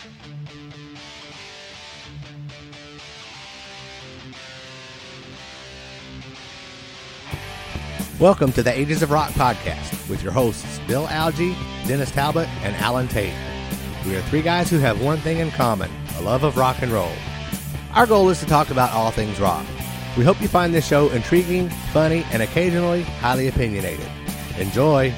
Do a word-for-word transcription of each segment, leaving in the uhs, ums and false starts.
Welcome to the Ages of Rock podcast with your hosts, Bill Algie, Dennis Talbot, and Alan Tate. We are three guys who have one thing in common, a love of rock and roll. Our goal is to talk about all things rock. We hope you find this show intriguing, funny, and occasionally highly opinionated. Enjoy!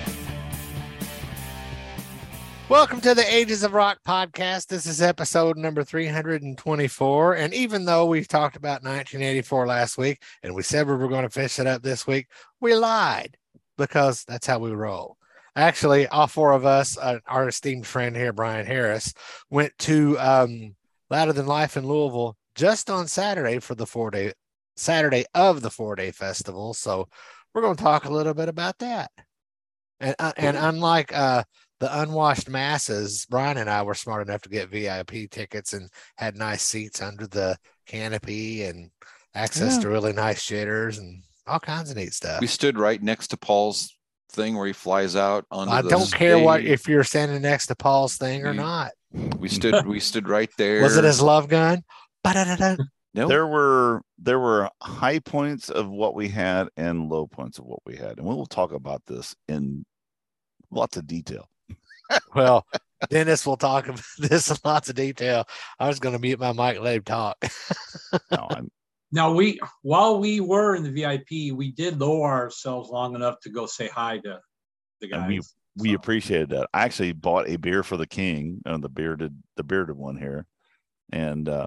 Welcome to the Ages of Rock podcast. This is episode number three hundred twenty-four. And even though we talked about nineteen eighty-four last week and we said we were going to finish it up this week, we lied because that's how we roll. Actually, all four of us, uh, our esteemed friend here, Brian Harris, went to um, Louder Than Life in Louisville just on Saturday for the four day Saturday of the four day festival. So we're going to talk a little bit about that. And uh, and unlike uh, the unwashed masses, Brian and I were smart enough to get V I P tickets and had nice seats under the canopy and access yeah. to really nice shitters and all kinds of neat stuff. We stood right next to Paul's thing where he flies out onto I the don't stage. care what if you're standing next to Paul's thing or we, not. We stood we stood right there. Was it his love gun? Ba-da-da-da. No. There were there were high points of what we had and low points of what we had. And we will talk about this in lots of detail. Well, Dennis will talk about this in lots of detail. I was going to mute my mic, let him talk. no, I'm... Now, we while we were in the V I P, we did lower ourselves long enough to go say hi to the guys. And we we so. appreciated that. I actually bought a beer for the king, uh, the bearded the bearded one here, and uh,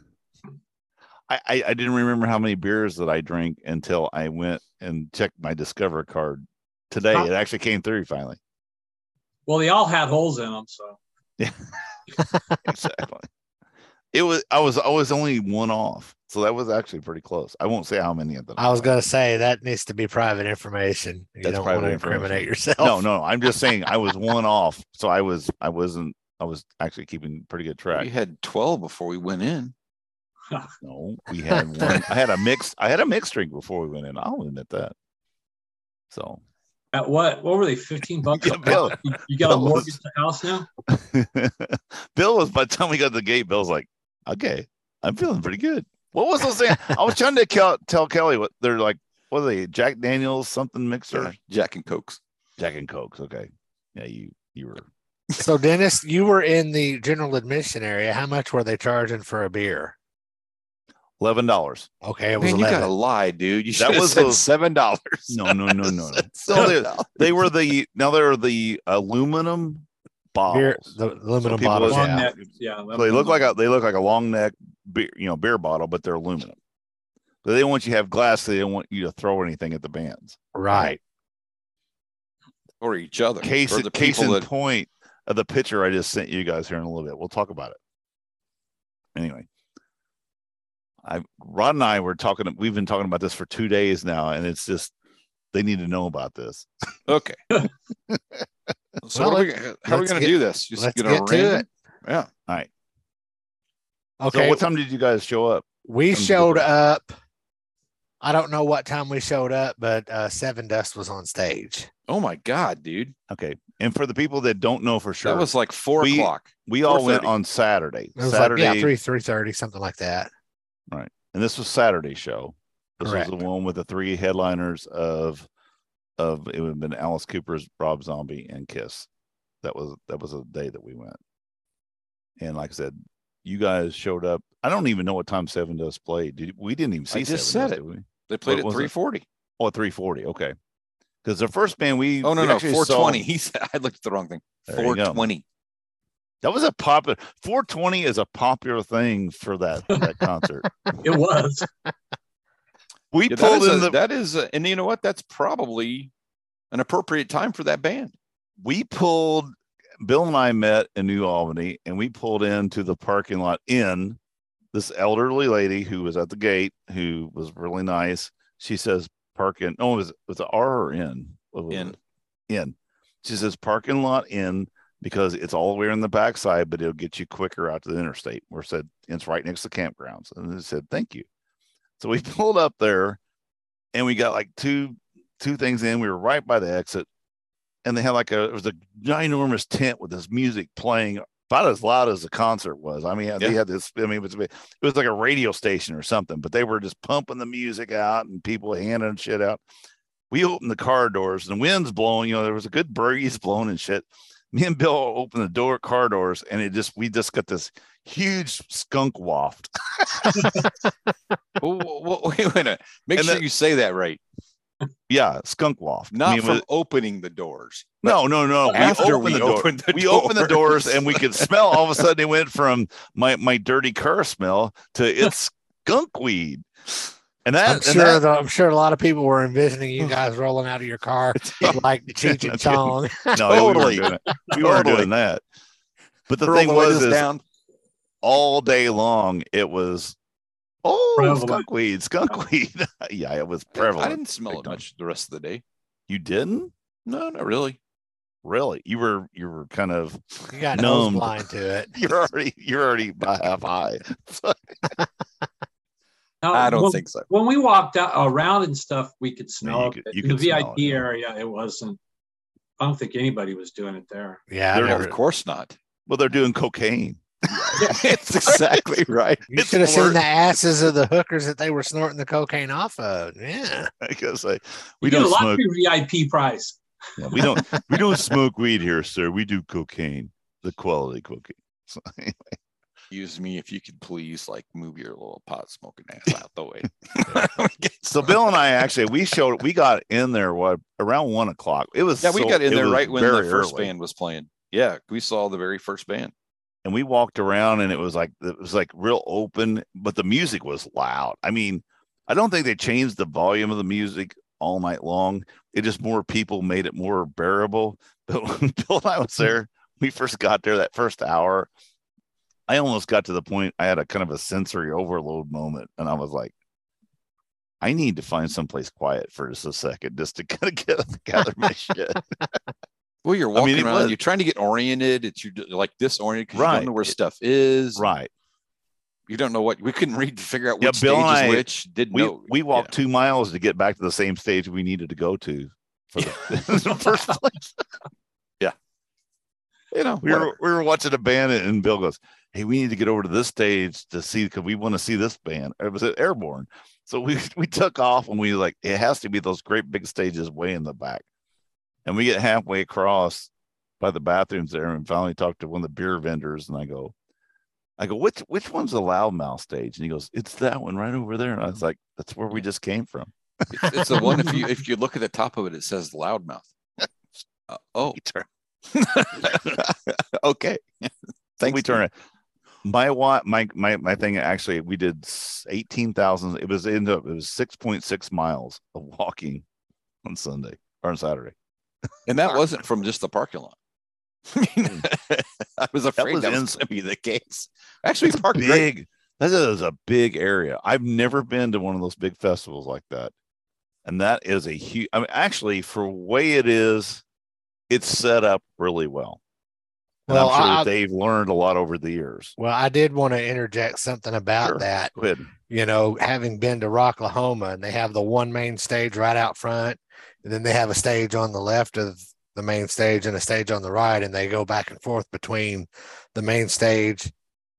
I, I I didn't remember how many beers that I drank until I went and checked my Discover card today. Huh? It actually came through finally. Well, they all had holes in them, so yeah, exactly. It was I was I was only one off, so that was actually pretty close. I won't say how many of them. I was going to say that needs to be private information. You That's don't private want to incriminate yourself. No, no, I'm just saying I was one off, so I was I wasn't I was actually keeping pretty good track. We had twelve before we went in. No, we had one. I had a mix. I had a mixed drink before we went in. I'll admit that. So. At what? What were they? Fifteen bucks. Yeah, Bill, you, you got Bill a mortgage was, the house now. Bill was by the time we got to the gate. Bill's like, "Okay, I'm feeling pretty good." What was those saying? I was trying to tell, tell Kelly what they're like. What are they? Jack Daniels something mixer? Yeah, Jack and Cokes. Jack and Cokes. Okay. Yeah, you you were. So Dennis, you were in the general admission area. How much were they charging for a beer? Eleven dollars. Okay, it was Man, eleven. You gotta lie, dude. You that was said those, seven dollars. No, no, no, no. So they, they were the now they're the aluminum bottles. Beer, the aluminum so bottles. Long Yeah, neck, yeah. So they look like a they look like a long neck beer, you know, beer bottle, but they're aluminum. But they don't want you to have glass. So they don't want you to throw anything at the bands. Right. Or each other. Case, or the case in that... point of the picture I just sent you guys here in a little bit. We'll talk about it. Anyway. I Rod and I were talking. We've been talking about this for two days now, and it's just they need to know about this. Okay. So well, we, how are we going to do this? Just let's get to it. Yeah. All right. Okay. So what time did you guys show up? We showed up. I don't know what time we showed up, but uh, Seven Dust was on stage. Oh my God, dude. Okay. And for the people that don't know for sure, that was like four we, o'clock. We all went on Saturday. It was Saturday, like, yeah, three three thirty, something like that. Right. And this was Saturday show. This Correct. was the one with the three headliners of of it would have been Alice Cooper's, Rob Zombie, and Kiss. That was that was a day that we went. And like I said, you guys showed up. I don't even know what time Seven Dust played. Did we didn't even see I just Seven said Dust, it. Did we? They played at three forty. Oh, three forty. Okay. Because the first band we Oh no, we no, four twenty. Saw, he said I looked at the wrong thing. There four twenty. That was a popular four twenty is a popular thing for that that concert. It was. We yeah, pulled that in a, the that is a, and you know what? That's probably an appropriate time for that band. We pulled Bill and I met in New Albany, and we pulled into the parking lot in this elderly lady who was at the gate who was really nice. She says park in. Oh, it was, it was an R or N? In. In. She says parking lot in. Because it's all the way in the backside, but it'll get you quicker out to the interstate. Where it said it's right next to campgrounds, and it said thank you. So we pulled up there, and we got like two two things in. We were right by the exit, and they had like a it was a ginormous tent with this music playing about as loud as the concert was. I mean, Yeah. they had this. I mean, it was it was like a radio station or something, but they were just pumping the music out and people handing shit out. We opened the car doors and the wind's blowing. You know, there was a good breeze blowing and shit. Me and Bill opened the door car doors, and it just we just got this huge skunk waft. Oh, wait, wait a minute. Make And sure then- you say that right. Yeah, skunk waft. Not I mean, from with- opening the doors. no, no, no. We After opened we the door. opened the we opened the doors, doors. and we could smell. All of a sudden, it went from my my dirty car smell to it's skunk weed. And that, I'm and sure. that- though, I'm sure a lot of people were envisioning you guys rolling out of your car like Cheech and No kidding. Chong. no, we weren't Totally. doing it. We weren't Totally. doing that. But the Roll thing the was, windows is down. all day long, it was, oh, Prevalent. skunk weed, skunk weed. Yeah, it was prevalent. I didn't smell Big it time. much the rest of the day. You didn't? No, not really. Really? You were, you were kind of, You got nose Numbed. blind to it. you're already, you're already by half high. Now, I don't when, think so. when we walked out around and stuff, we could smell you it. could- you In the could smell V I P it, yeah. area, it wasn't. I don't think anybody was doing it there. Yeah, I They're- never, Of course not. Well, they're doing cocaine. It's exactly right. you it's should have seen more- the asses of the hookers that they were snorting the cocaine off of. Yeah, I guess I, We we get a don't lot smoke. for V I P price. Yeah, we don't, we don't smoke weed here, sir. We do cocaine, the quality cocaine. So, Excuse me, if you could please like move your little pot smoking ass out the way. So Bill and I actually we showed we got in there what around one o'clock. It was Yeah, we so- got in it there was right when the very first early. band was playing. Yeah, we saw the very first band. And we walked around and it was like it was like real open, but the music was loud. I mean, I don't think they changed the volume of the music all night long. It just more people made it more bearable. But when Bill and I was there, we first got there that first hour. I almost got to the point I had a kind of a sensory overload moment, and I was like, I need to find someplace quiet for just a second, just to kind of get gather my shit. Well, you're I walking mean, it around, was- you're trying to get oriented. It's you're like disoriented because you Right. don't know where stuff is. Right. You don't know what we couldn't read to figure out Yeah, which Bill stage and is I- which. Didn't We know. we walked two miles to get back to the same stage we needed to go to for the, the first place. You know, We were whatever. we were watching a band and Bill goes, "Hey, we need to get over to this stage to see because we want to see this band." It was at Airborne, so we we took off and we like it has to be those great big stages way in the back, and we get halfway across by the bathrooms there and finally talk to one of the beer vendors and I go, I go, which which one's the loudmouth stage? And he goes, it's that one right over there. And I was like, that's where we just came from. It's, it's the one. If you if you look at the top of it, it says loudmouth. Uh, oh, We turn- okay. thanks. we turn it. My what my my my thing actually we did eighteen thousand. It was in the it was six point six miles of walking on Sunday or on Saturday. And that wasn't from just the parking lot. I mean, I was afraid was that was, ins- going to be the case. Actually, It's parked great. big. That is a big area. I've never been to one of those big festivals like that, and that is a huge. I mean, actually, for way it is, it's set up really well. And Well, I'm sure I- that they've learned a lot over the years. well, I did want to interject something about Sure. that. Go ahead. You know, having been to Rocklahoma, and they have the one main stage right out front, and then they have a stage on the left of the main stage and a stage on the right, and they go back and forth between the main stage,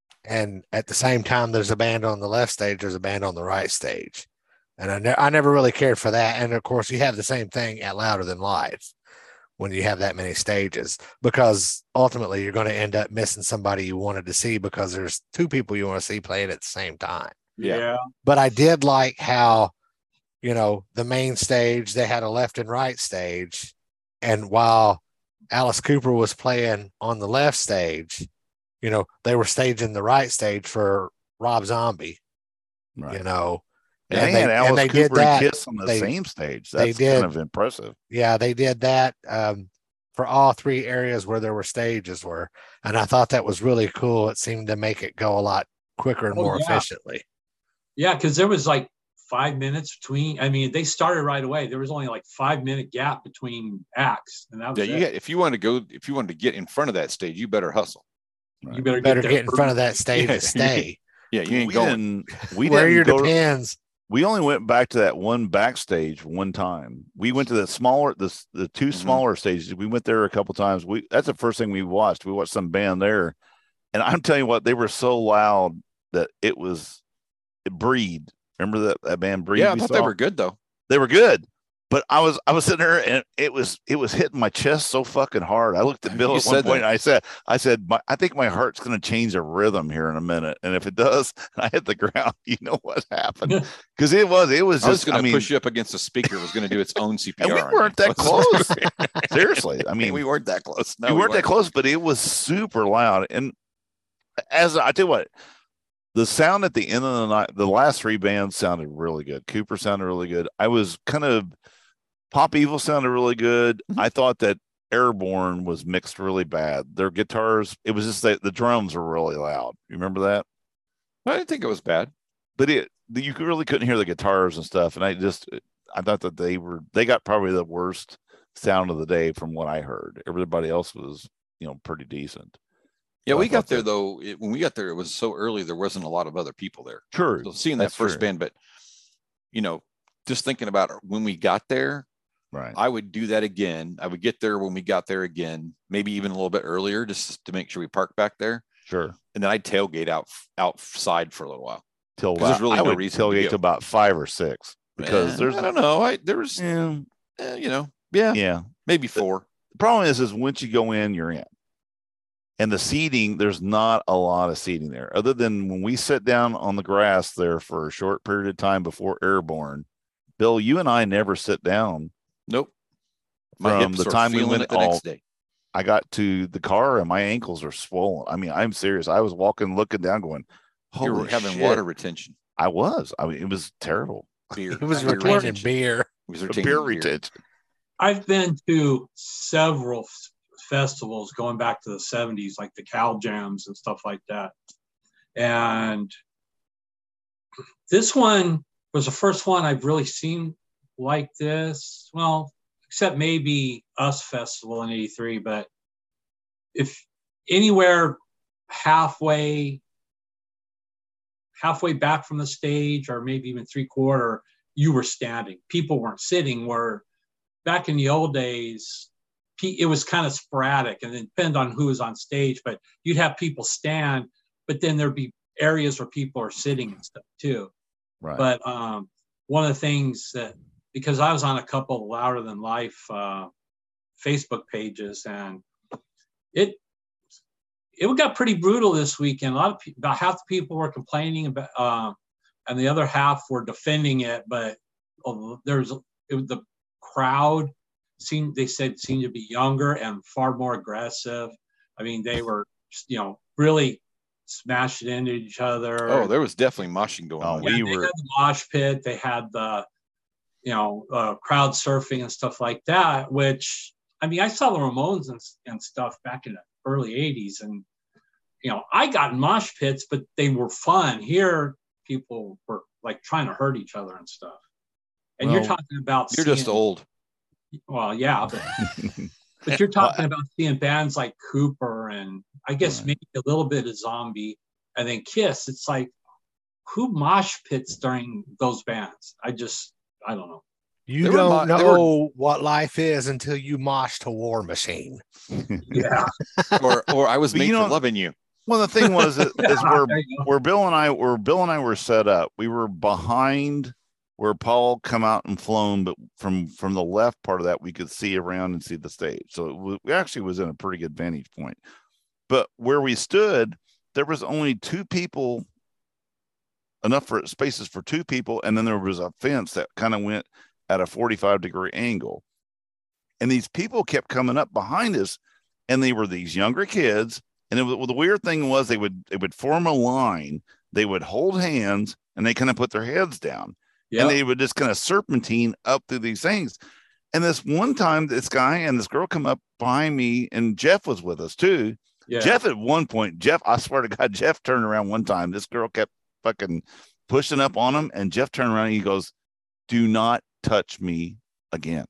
and at the same time there's a band on the left stage, there's a band on the right stage, and I, ne- I never really cared for that. And of course you have the same thing at Louder Than Live when you have that many stages, because ultimately you're going to end up missing somebody you wanted to see because there's two people you want to see playing at the same time. Yeah. Yeah. But I did like how, you know, the main stage, they had a left and right stage. And while Alice Cooper was playing on the left stage, you know, they were staging the right stage for Rob Zombie, Right. you know. And they had Alice and they Cooper did that. and Kiss on the They- same stage. they That's did. kind of impressive. Yeah, they did that um, for all three areas where there were stages were. And I thought that was really cool. It seemed to make it go a lot quicker and Oh, more yeah. efficiently. Yeah, because there was like five minutes between. I mean, they started right away. There was only like five minute gap between acts, and that was Yeah, it. you had, if you want to go, if you wanted to get in front of that stage, you better hustle. You better, Better there get in front of early. that stage Yeah. and stay. Yeah, you ain't we going. didn't. We Wear didn't your go to- depends. we only went back to that one backstage one time. We went to the smaller, the the 2 Mhm. smaller stages. We went there a couple times. We that's the first thing we watched. We watched some band there, And I'm telling you what, they were so loud that it was it Breed. Remember that, that band Breed? Yeah, I we thought saw? they were good though. They were good. But I was I was sitting there and it was it was hitting my chest so fucking hard. I looked at Bill You at one said point that. and I said, I said, my, I think my heart's gonna change a rhythm here in a minute. And if it does, and I hit the ground, you know what happened. Because it was it was I was just going I to mean, push you up against the speaker. It was going to do its own C P R. and we on weren't you. that close. Seriously. I I mean mean, we weren't that close. No, we weren't that weren't. close, but it was super loud. And as I tell you what, the sound at the end of the night, the last three bands sounded really good. Cooper sounded really good. I was kind of Pop Evil sounded really good. Mhm. I thought that Airborne was mixed really bad. Their guitars, it was just that the drums were really loud. You remember that? I didn't think it was bad. But it you really couldn't hear the guitars and stuff. And I just I thought that they were they got probably the worst sound of the day from what I heard. Everybody else was, you know, pretty decent. Yeah, So I we got thought there that- though. It, when we got there, it was so early. There wasn't a lot of other people there. Sure. So seeing that that's first true. band, but you know, just thinking about when we got there, Right. I would do that again. I would get there when we got there again, maybe even a little bit earlier, just to make sure we park back there. Sure. And then I'd tailgate out outside for a little while. Till 'Cause there's about, really I no would reason to tailgate go. to about five or six because Eh, there's I don't know. I there was yeah, eh, you know, yeah, yeah. maybe four. The problem is, is once you go in, you're in. And the seating, there's not a lot of seating there, other than when we sit down on the grass there for a short period of time before Airborne. Bill, you and I never sit down. Nope. My From hips the were time we feeling went it the all- next day. I got to the car and my ankles are swollen. I mean, I'm serious. I was walking, looking down, going, You were "Holy having shit!" water retention. I was. I mean, it was terrible. Beer. It was beer retaining retention. beer. It was retaining Beer beer. retention. I've been to several f- festivals going back to the seventies, like the Cal Jams and stuff like that. And this one was the first one I've really seen like this. Well, except maybe Us Festival in eighty-three, but if anywhere halfway halfway back from the stage, or maybe even three quarter, you were standing. People weren't sitting. Where back in the old days, it was kind of sporadic, and it depended on who was on stage. But you'd have people stand, but then there'd be areas where people are sitting and stuff too. Right. But um, one of the things that, because I was on a couple of Louder Than Life uh, Facebook pages, and it it got pretty brutal this weekend. A lot of people, about half the people were complaining about, uh, and the other half were defending it. But uh, there's it was the crowd seemed they said seemed to be younger and far more aggressive. I mean, they were, you know, really smashing into each other. Oh, there was definitely moshing going Oh, on. we Yeah, they were- had the mosh pit. They had the, you know, uh, crowd surfing and stuff like that. Which, I mean, I saw the Ramones and, and stuff back in the early eighties, and you know, I got in mosh pits, but they were fun. Here, people were like trying to hurt each other and stuff. And Well, you're talking about You're just seeing- old. Well, yeah, but but you're talking about seeing bands like Cooper and I guess Right. maybe a little bit of Zombie, and then Kiss. It's like, who mosh pits during those bands? I just, I don't know. You They were don't mo- they know what life is until you mosh to War Machine. Yeah. or or I was But made you for know- loving you. Well, the thing was is, is where There you go. where Bill and I where Bill and I were set up. We were behind where Paul come out and flown, but from from the left part of that we could see around and see the stage. So it was, we actually was in a pretty good vantage point. But where we stood, there was only two people, enough for spaces for two people, and then there was a fence that kind of went at a forty-five degree angle. And these people kept coming up behind us, and they were these younger kids. And it was, well, the weird thing was they would they would form a line, they would hold hands, and they kind of put their heads down, Yeah. and they would just kind of serpentine up through these things. And this one time, this guy and this girl come up behind me, and Jeff was with us too. Yeah. Jeff at one point, Jeff, I swear to God, Jeff turned around one time. This girl kept fucking pushing up on him, and Jeff turned around and he goes, "Do not touch me again."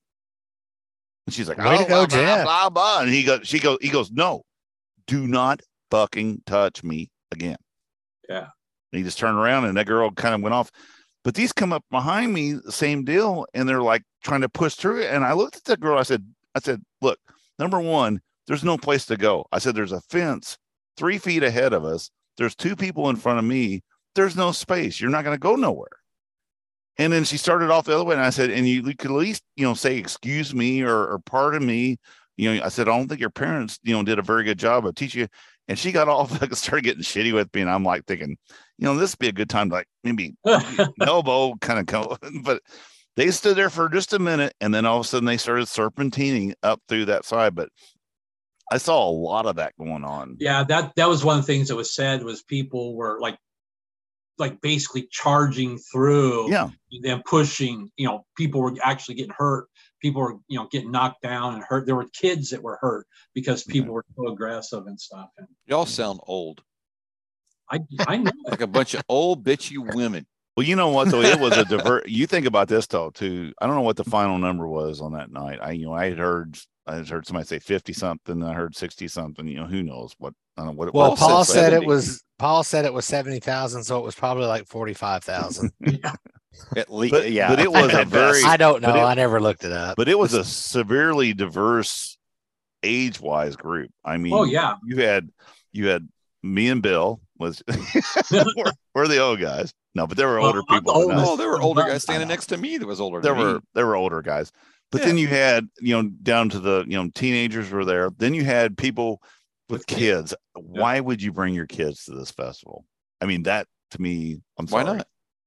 And she's like, Way to "Oh, go, blah, blah, Jeff." blah, blah." And he goes, she goes, he goes, "No, do not fucking touch me again." Yeah. And he just turned around, and that girl kind of went off. But these come up behind me, the same deal, and they're like trying to push through it. And I looked at that girl. I said, I said, "Look, number one, there's no place to go." I said, "There's a fence three feet ahead of us. There's two people in front of me. There's no space. You're not going to go nowhere. And then she started off the other way. And I said, and you, you could at least, you know, say, excuse me or, or pardon me. You know, I said, I don't think your parents, you know, did a very good job of teaching you. And she got off, like, started getting shitty with me. And I'm like thinking, you know, this would be a good time to, like, maybe elbow kind of go. But they stood there for just a minute. And then all of a sudden they started serpentining up through that side. But I saw a lot of that going on. Yeah, that, that was one of the things that was said was people were like, like basically charging through, yeah, and then pushing, you know, people were actually getting hurt. People were, you know, getting knocked down and hurt. There were kids that were hurt because people yeah. were so aggressive and stuff. And y'all sound old. I, I know. Like a bunch of old bitchy women. Well, you know what, though? It was a divert. You think about this, though, too. I don't know what the final number was on that night. I, you know, I had heard, I had heard somebody say fifty something. I heard sixty something. You know, who knows what? I don't know what it well, was. Paul said, said it was. Paul said it was seventy thousand, so it was probably like forty-five thousand. Yeah. At least, but, yeah. But it was a very. I don't know. It, I never looked it up. But it was a severely diverse, age-wise group. I mean, oh yeah, you had you had me and Bill was we're, we're the old guys. No, but there were older well, people. The oh, there were older guys standing next to me that was older. There than were me. there were older guys. But yeah. Then you had, you know, down to the, you know, teenagers were there. Then you had people with, with kids. kids. Yeah. Why would you bring your kids to this festival? I mean, that to me, I'm sorry. Why not?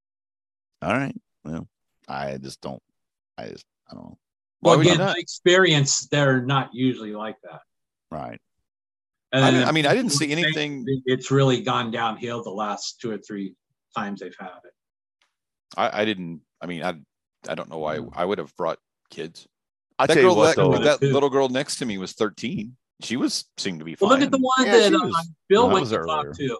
All right. Well, I just don't. I just I don't know. Well, again, the experience, they're not usually like that. Right. And I, mean, I mean, I didn't see anything. It's really gone downhill the last two or three times they've had it. I, I didn't. I mean, I I don't know why I would have brought kids. I that tell girl, you what, that, though, that little girl next to me was thirteen. She was seemed to be fine. Well, look at the one yeah, that was, uh, Bill no, went to talk to.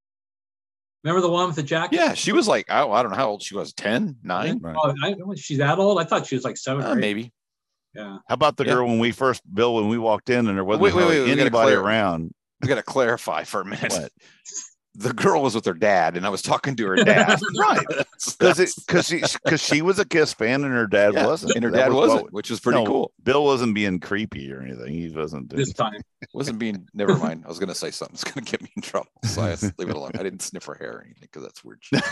Remember the one with the jacket? Yeah, she was like, oh, I don't know how old she was, ten, nine? Right. Oh, I, she's that old? I thought she was like seven uh, or eight. Maybe. Yeah. How about the yeah. girl when we first, Bill, when we walked in and there wasn't wait, wait, wait, really anybody around? We got to clarify for a minute. What? The girl was with her dad, and I was talking to her dad. Right. Because because she, cause she was a Kiss fan and her dad yeah, wasn't. And her that dad was wasn't, what, which was pretty no, cool. Bill wasn't being creepy or anything. He wasn't. Doing this time. Wasn't being, never mind. I was going to say something. It's going to get me in trouble. So I leave it alone. I didn't sniff her hair or anything because that's weird shit.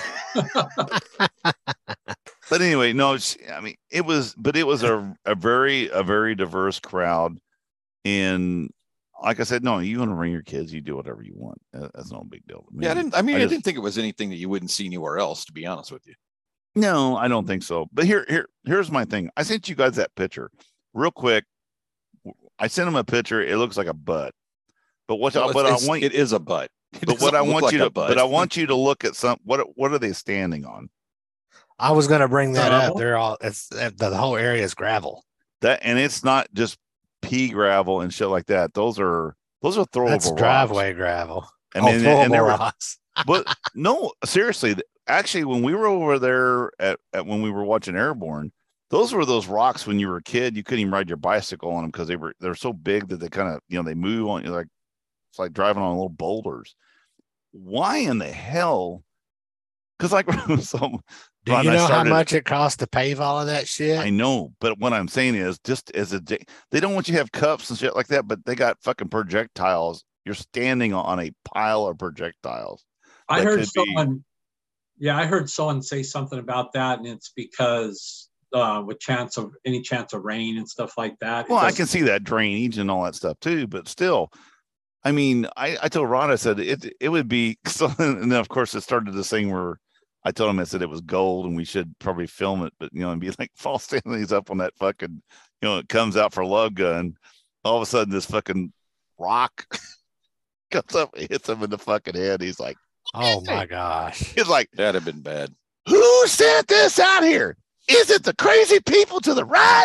But anyway, no, I mean, it was, but it was a, a very, a very diverse crowd. And like I said, no, you want to bring your kids, you do whatever you want. That's no big deal. I mean, yeah, I didn't, I mean, I, just, I didn't think it was anything that you wouldn't see anywhere else, to be honest with you. No, I don't think so. But here, here, here's my thing. I sent you guys that picture real quick. I sent him a picture. It looks like a butt, but what, well, but I want, it is a butt. It but what I want like you to, but I want you to look at some, what, what are they standing on? I was going to bring that gravel? up. They're all, it's the whole area is gravel. That, and it's not just pea gravel and shit like that. Those are, those are throwable That's driveway rocks. Gravel. I mean, oh, and they were, rocks. But no, seriously, actually, when we were over there at, at when we were watching Airborne, those were those rocks when you were a kid. You couldn't even ride your bicycle on them because they were they're so big that they kind of, you know, they move on you like it's like driving on little boulders. Why in the hell? Because like so, do you know started, how much it costs to pave all of that shit? I know, but what I'm saying is, just as a they don't want you to have cups and shit like that, but they got fucking projectiles. You're standing on a pile of projectiles. I heard someone, be... yeah, I heard someone say something about that, and it's because uh, with chance of any chance of rain and stuff like that. Well, I can see that drainage and all that stuff too, but still, I mean, I, I told Ron, I said it it would be, so, and then of course it started this thing where I told him I said it was gold and we should probably film it, but you know, and be like Paul Stanley's up on that fucking, you know, it comes out for Love Gun. All of a sudden, this fucking rock comes up and hits him in the fucking head. He's like, oh my gosh. He's like, that'd have been bad. Who sent this out here? Is it the crazy people to the right?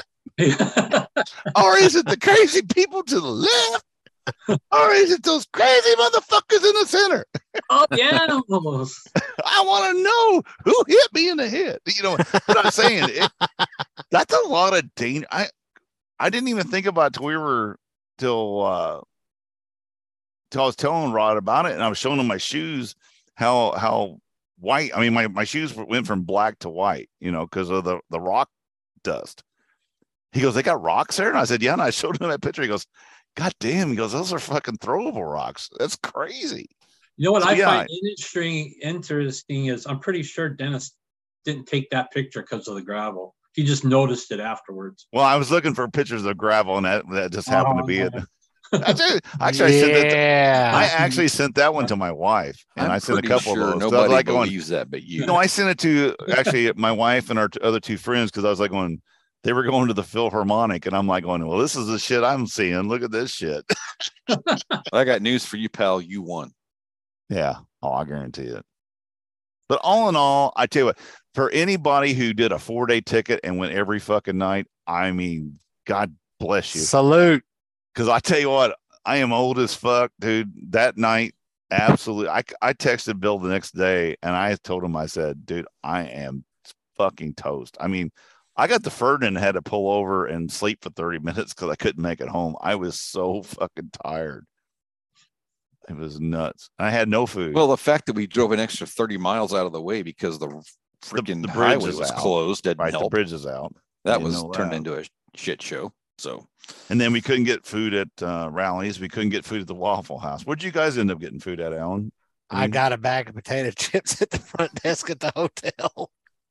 Or is it the crazy people to the left? Or is it those crazy motherfuckers in the center? Oh, yeah. I want to know who hit me in the head. You know what I'm saying? It, that's a lot of danger. I I didn't even think about it till we were till uh till I was telling Rod about it, and I was showing him my shoes, how how white. I mean, my, my shoes went from black to white, you know, because of the, the rock dust. He goes, they got rocks there? And I said, yeah. And I showed him that picture. He goes, God damn, he goes, those are fucking throwable rocks. That's crazy. You know what So, I yeah. find interesting, interesting is I'm pretty sure Dennis didn't take that picture because of the gravel. He just noticed it afterwards. Well, I was looking for pictures of gravel, and that, that just happened to be it. Oh, Actually, actually, I sent that. To, yeah. I actually sent that one to my wife, and I'm I sent a pretty couple sure of those. 'Cause I was nobody like going, believes that, but you. no, I sent it to actually my wife and our t- other two friends because I was like going, they were going to the Philharmonic, and I'm like going, well, this is the shit I'm seeing. Look at this shit. I got news for you, pal. You won. Yeah. Oh, I guarantee it. But all in all, I tell you what, for anybody who did a four day ticket and went every fucking night, I mean, God bless you. Salute. Because I tell you what, I am old as fuck, dude. That night, absolutely. I, I texted Bill the next day and I told him, I said, dude, I am fucking toast. I mean, I got the Ferdinand and had to pull over and sleep for thirty minutes because I couldn't make it home. I was so fucking tired. It was nuts. I had no food. Well, the fact that we drove an extra thirty miles out of the way because the freaking the bridge highway is was out. closed didn't right, help. the bridge is out. That You was know turned that. into a shit show. So, And then we couldn't get food at uh, Rallies. We couldn't get food at the Waffle House. Where'd you guys end up getting food at, Alan? I mean, got a bag of potato chips at the front desk at the hotel.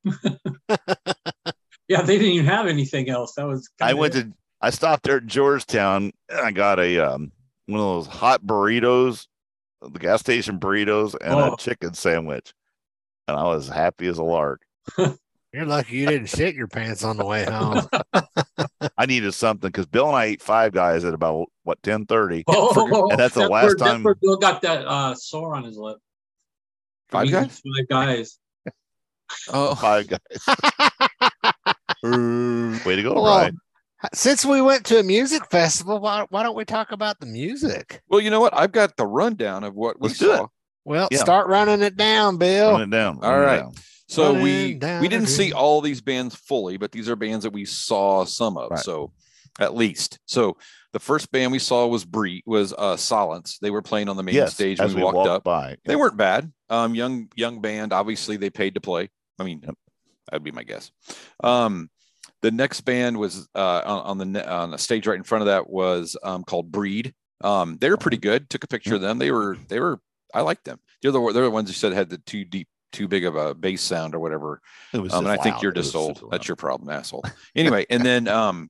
yeah, they didn't even have anything else. That was. I went it. to, I stopped there at Georgetown and I got a, um, one of those hot burritos, the gas station burritos, and Oh. a chicken sandwich. And I was happy as a lark. You're lucky you didn't shit your pants on the way home. I needed something because Bill and I ate Five Guys at about, what, ten thirty. Oh, And that's the that's last where, time- That's where Bill got that uh, sore on his lip. Five He eats Guys? Five guys. oh, Five Guys. Way to go, Well, Ryan. Since we went to a music festival, why, why don't we talk about the music? well, you know what? I've got the rundown of what we Let's do saw. it. Well, Yeah. start running it down, Bill. Run it down. All run it right. down. So Running we down we a didn't see dream. all these bands fully, but these are bands that we saw some of. Right. So at least. So the first band we saw was Bree was uh Silence. They were playing on the main Yes, stage when as we walked up. by. They weren't bad. Um, young young band. Obviously, they paid to play. I mean, Yep. that'd be my guess. Um, the next band was uh on, on the ne- on the stage right in front of that was um called Breed. Um, they were pretty good. Took a picture of them. They were they were. I liked them. They're the they're the ones who said had the too deep, too big of a bass sound or whatever. It was Um, and I just think loud. you're It was just old. super That's loud. your problem, asshole. Anyway, and then um,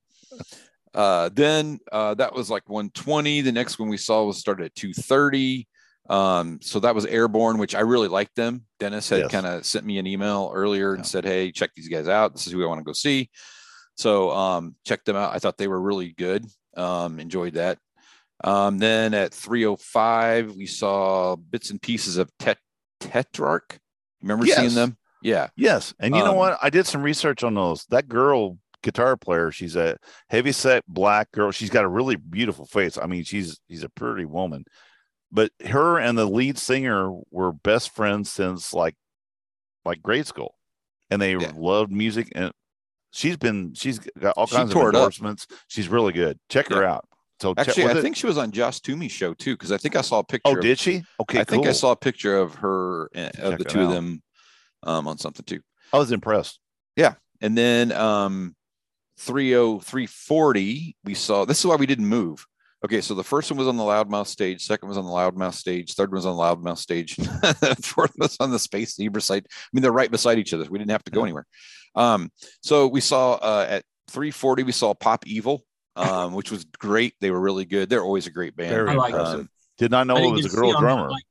uh, then uh, that was like one twenty. The next one we saw was started at two thirty. Um, so that was Airborne, which I really liked them. Dennis had Yes. kind of sent me an email earlier and Yeah. said, "Hey, check these guys out. This is who I want to go see." So um, check them out. I thought they were really good. Um, enjoyed that. Um, then at three oh five, we saw bits and pieces of Tet- Tetrarch. Remember Yes. seeing them? Yeah. Yes. And you know Um, what? I did some research on those. That girl guitar player, she's a heavyset black girl. She's got a really beautiful face. I mean, she's she's a pretty woman. But her and the lead singer were best friends since like like grade school. And they Yeah. loved music. And she's been she's got all She kinds of tore it up. endorsements. She's really good. Check her Yeah. out. So check- Actually, was I it- think she was on Josh Toomey's show too, because I think I saw a picture. Oh, of- did she? Okay, I think I cool. saw a picture of her uh, of Check the it two of out. them um, on something too. I was impressed. And then um, three oh three forty, we saw. This is why we didn't move. Okay, so the first one was on the Loudmouth stage. Second was on the Loudmouth stage. Third one was on the Loudmouth stage. Fourth was on the Space Zebra side. I mean, they're right beside each other. We didn't have to go Yeah. anywhere. Um, so we saw uh, at three forty, we saw Pop Evil, um, which was great. They were really good. They're always a great band. Very I like impressive. Um, Did not know I it didn't was a get to see girl them, but I drummer. like-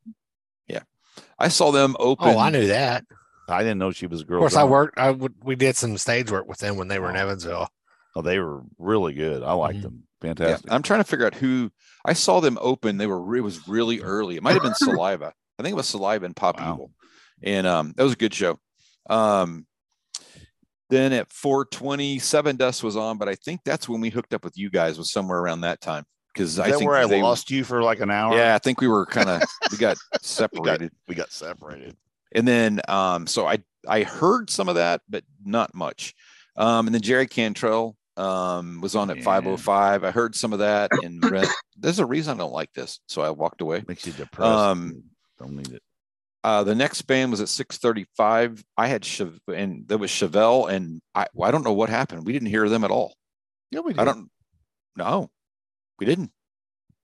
I saw them open. Oh, I knew that. I didn't know she was a girl. Of course, I drummer. worked. I would. We did some stage work with them when they were in Oh. Evansville. Oh, they were really good. I liked Mhm. them. Yeah, Fantastic. I'm trying to figure out who I saw them open. They were it was really early. It might have been Saliva. I think it was Saliva and Pop Wow. Evil, and um, that was a good show. Um, then at four twenty, Seven Dust was on, but I think that's when we hooked up with you guys. Was somewhere around that time because Is I that think where I they, lost you for like an hour? Yeah, I think we were kind of we got we got, separated, we got separated. and then um, so I I heard some of that, but not much. Um, and then Jerry Cantrell um was on at Yeah. five oh five. I heard some of that, and read, there's a reason I don't like this, so I walked away. Makes you depressed. Um, Don't need it. Uh, the next band was at six thirty-five. I had Chev- and there was Chevelle, and I well, I don't know what happened. We didn't hear them at all. Yeah, we I don't. No, we didn't.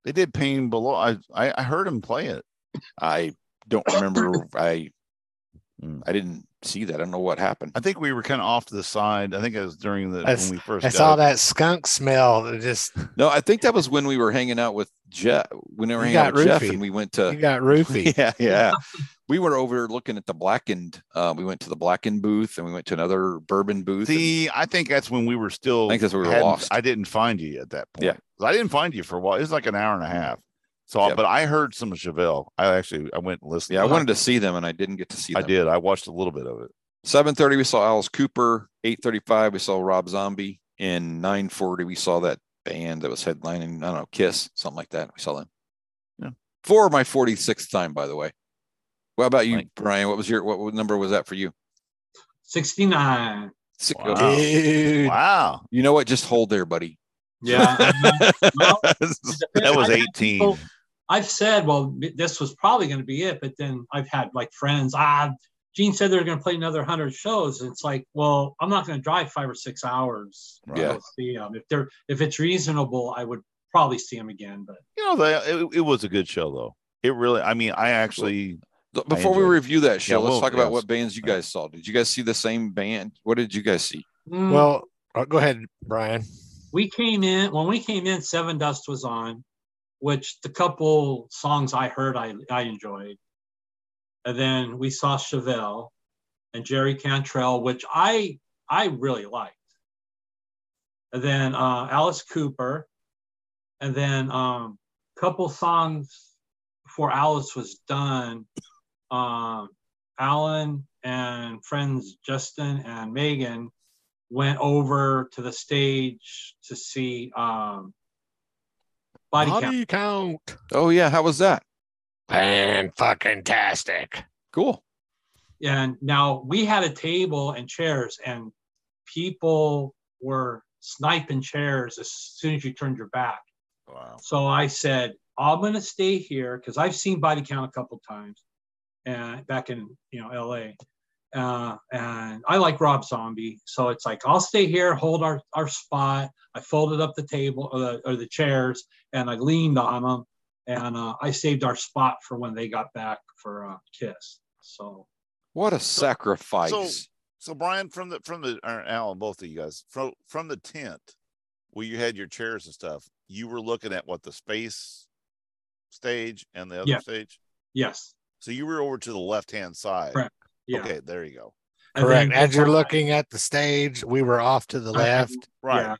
They did Pain Below. I, I I heard him play it. I don't remember. I Hmm. I didn't see that. I don't know what happened. I think we were kind of off to the side. I think it was during the That's- when we first. I got saw it. that skunk smell. It just No, I think that was when we were hanging out with Jeff. When we were You hanging out got with Jeff, roofied. and we went you to got roofied. yeah, yeah. We were over looking at the Blackened. Uh, we went to the Blackened booth, and we went to another bourbon booth. and- See, I think that's when we were still. I think that's when we were hadn't- lost. I didn't find you at that point. Yeah. I didn't find you for a while. It was like an hour and a half. So, Yep. but I heard some of Chevelle. I actually I went and listened. yeah, I to wanted to see them, and I didn't get to see I them. did. I watched a little bit of it. seven thirty, we saw Alice Cooper. eight thirty-five, we saw Rob Zombie. And nine forty, we saw that band that was headlining, I don't know, Kiss, something like that. We saw them. Yeah. For my forty-sixth time, by the way. What about you, Like- Brian? What was your, what, what number was that for you? sixty-nine. Six, Wow. Dude. Wow. You know what? Just hold there, buddy. Yeah. Well, That was I've had eighteen. people- I've said, well, this was probably going to be it, but then I've had like friends. Ah, Gene said they're going to play another hundred shows. It's like, well, I'm not going to drive five or six hours to Yeah. go see them. If they're if it's reasonable, I would probably see them again. But You know, they, it, it was a good show though. It really. I mean, I actually. Before we enjoyed it. review that show, Yeah, let's we'll- talk about yes. what bands you guys saw. Did you guys see the same band? What did you guys see? mm, Well, uh, go ahead, Brian. we came in when we came in. Seven Dust was on, which the couple songs I heard I I enjoyed, and then we saw Chevelle and Jerry Cantrell, which I I really liked. And then uh, Alice Cooper, and then um, couple songs before Alice was done. Um, Alan and friends Justin and Megan went over to the stage to see um, Body Count. Body count. Oh, yeah. How was that? Fan fucking tastic. Cool. And now we had a table and chairs, and people were sniping chairs as soon as you turned your back. Wow. So I said, I'm going to stay here because I've seen Body Count a couple times, and back in you know L A. Uh, and I like Rob Zombie, so it's like I'll stay here, hold our, our spot. I folded up the table or the, or the chairs, and I leaned on them, and uh, I saved our spot for when they got back for uh, Kiss. So What a sacrifice. so- So Brian, from the from the or Alan, both of you guys, from from the tent where you had your chairs and stuff, you were looking at what the space stage and the other Yeah. stage. yes, So you were over to the left hand side. Correct. yeah. Okay, there you go. And Correct. then- As you're looking at the stage, we were off to the I had- left. Right. Yeah.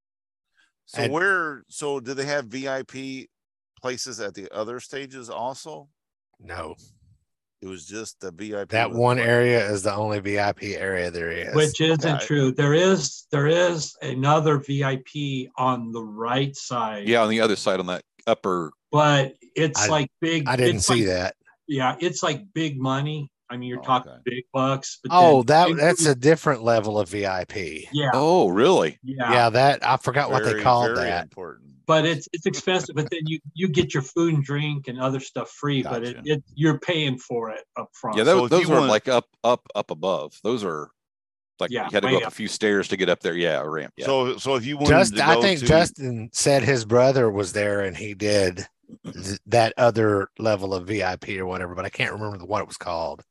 So And- where? So do they have V I P places at the other stages also? No, It was just the V I P. that was- one area is the only V I P area there is. Which isn't Okay. true. There is there is another V I P on the right side. yeah, on the other side, on that upper. But it's I- like big. I didn't it's see like- that. Yeah, it's like big money. I mean, you're Oh, talking okay. big bucks. But Oh, then- that that's a different level of V I P. yeah, Oh, really? yeah, Yeah, that I forgot what they Very, called very that. important. But it's it's expensive. But then you you get your food and drink and other stuff free. But it, Gotcha. it you're paying for it up front. Yeah, So those, if those you are want- like up, up, up above. Those are like Yeah, you had to way go up, up. a few stairs to get up there. Yeah, a ramp. Yeah. So so if you wanted Just, to I go think to, Justin said his brother was there and he did th- that other level of V I P or whatever, but I can't remember the- what it was called.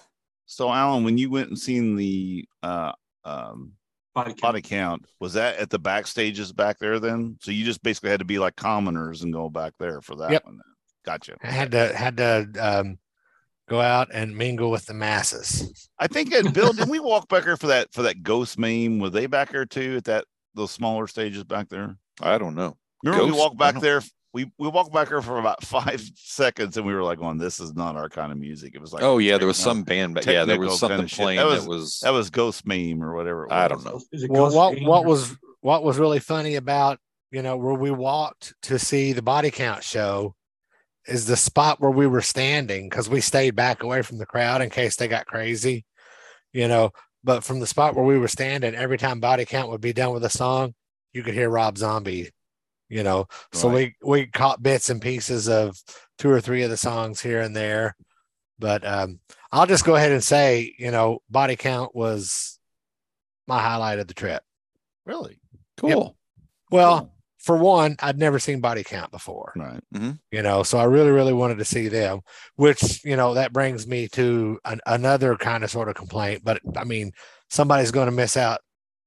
So Alan, when you went and seen the uh um body count. body count, was that at the back stages back there then? So you just basically had to be like commoners and go back there for that Yep. one. Then. Gotcha. I had to had to um, go out and mingle with the masses. I think at Bill, didn't we walk back there for that for that ghost meme? Were they back there too at that those smaller stages back there? I don't know. Remember we Ghost? walked I back don't- there. We we walked back there for about five seconds and we were like, "Going, this is not our kind of music." It was like, oh yeah, there was techno- some band, but yeah, there technical was something kinda shit. playing That that was- was. that was ghost meme or whatever. It was. I don't know. Is it Well, Ghost what Game what or- was what was really funny about you know where we walked to see the body count show is the spot where we were standing because we stayed back away from the crowd in case they got crazy, you know. But from the spot where we were standing, every time body count would be done with a song, you could hear Rob Zombie, you know. So Right. we we caught bits and pieces of two or three of the songs here and there. But um, I'll just go ahead and say, you know, body count was my highlight of the trip. Really Cool. Well, Cool. for one, I'd never seen Body Count before. Right. You know, so I really, really wanted to see them, which, you know, that brings me to an, another kind of sort of complaint. But I mean, somebody's going to miss out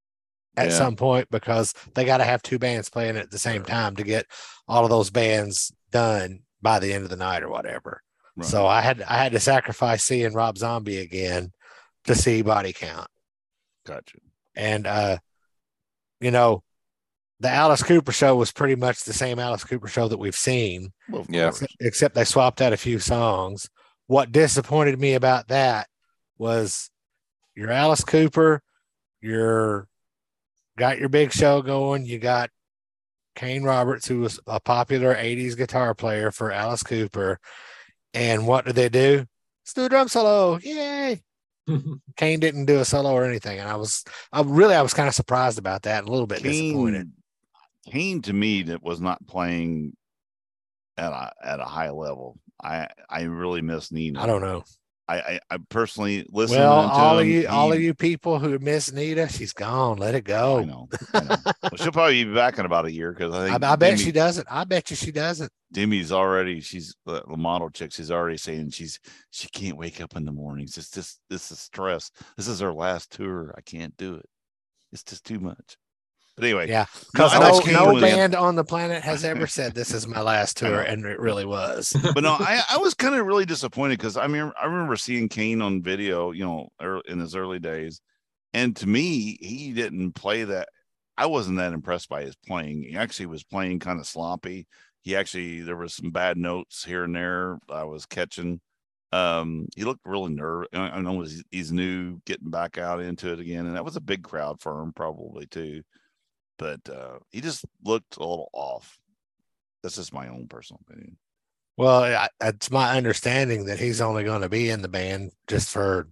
at Yeah. some point because they got to have two bands playing at the same time to get all of those bands done by the end of the night or whatever. Right. So I had, I had to sacrifice seeing Rob Zombie again to see Body Count. Gotcha. And, uh, you know, the Alice Cooper show was pretty much the same Alice Cooper show that we've seen. Well, of Yeah. course. Except they swapped out a few songs. What disappointed me about that was your Alice Cooper, your got your big show going. You got Kane Roberts, who was a popular eighties guitar player for Alice Cooper. And what did they do? Let's do a drum solo. Yay. Kane didn't do a solo or anything. And I was, I really, I was kind of surprised about that and a little bit disappointed. Kane, Kane to me that was not playing at a at a high level. I I really miss Nina. I don't know. I I, I personally listening Well, to all him, of you, he- all of you people who miss Nita, she's gone. Let it I go. know. I know. Well, she'll probably be back in about a year because I I, think I bet Demi- she doesn't. I bet you she doesn't. Demi's already she's the, the model chick. She's already saying she's she can't wake up in the mornings. It's just this is stress. This is her last tour. I can't do it. It's just too much. But anyway, Yeah, no, because Alex no, Kane no was- band on the planet has ever said this is my last I tour, know. and it really was. but no, I, I was kind of really disappointed because I mean I remember seeing Kane on video, you know, ear- in his early days, and to me he didn't play that. I wasn't that impressed by his playing. He actually was playing kind of sloppy. He actually there was some bad notes here and there I was catching. Um, he looked really nervous. I I know he's, he's new, getting back out into it again, and that was a big crowd for him probably too. But uh, he just looked a little off. That's just my own personal opinion. Well, I, it's my understanding that he's only going to be in the band just for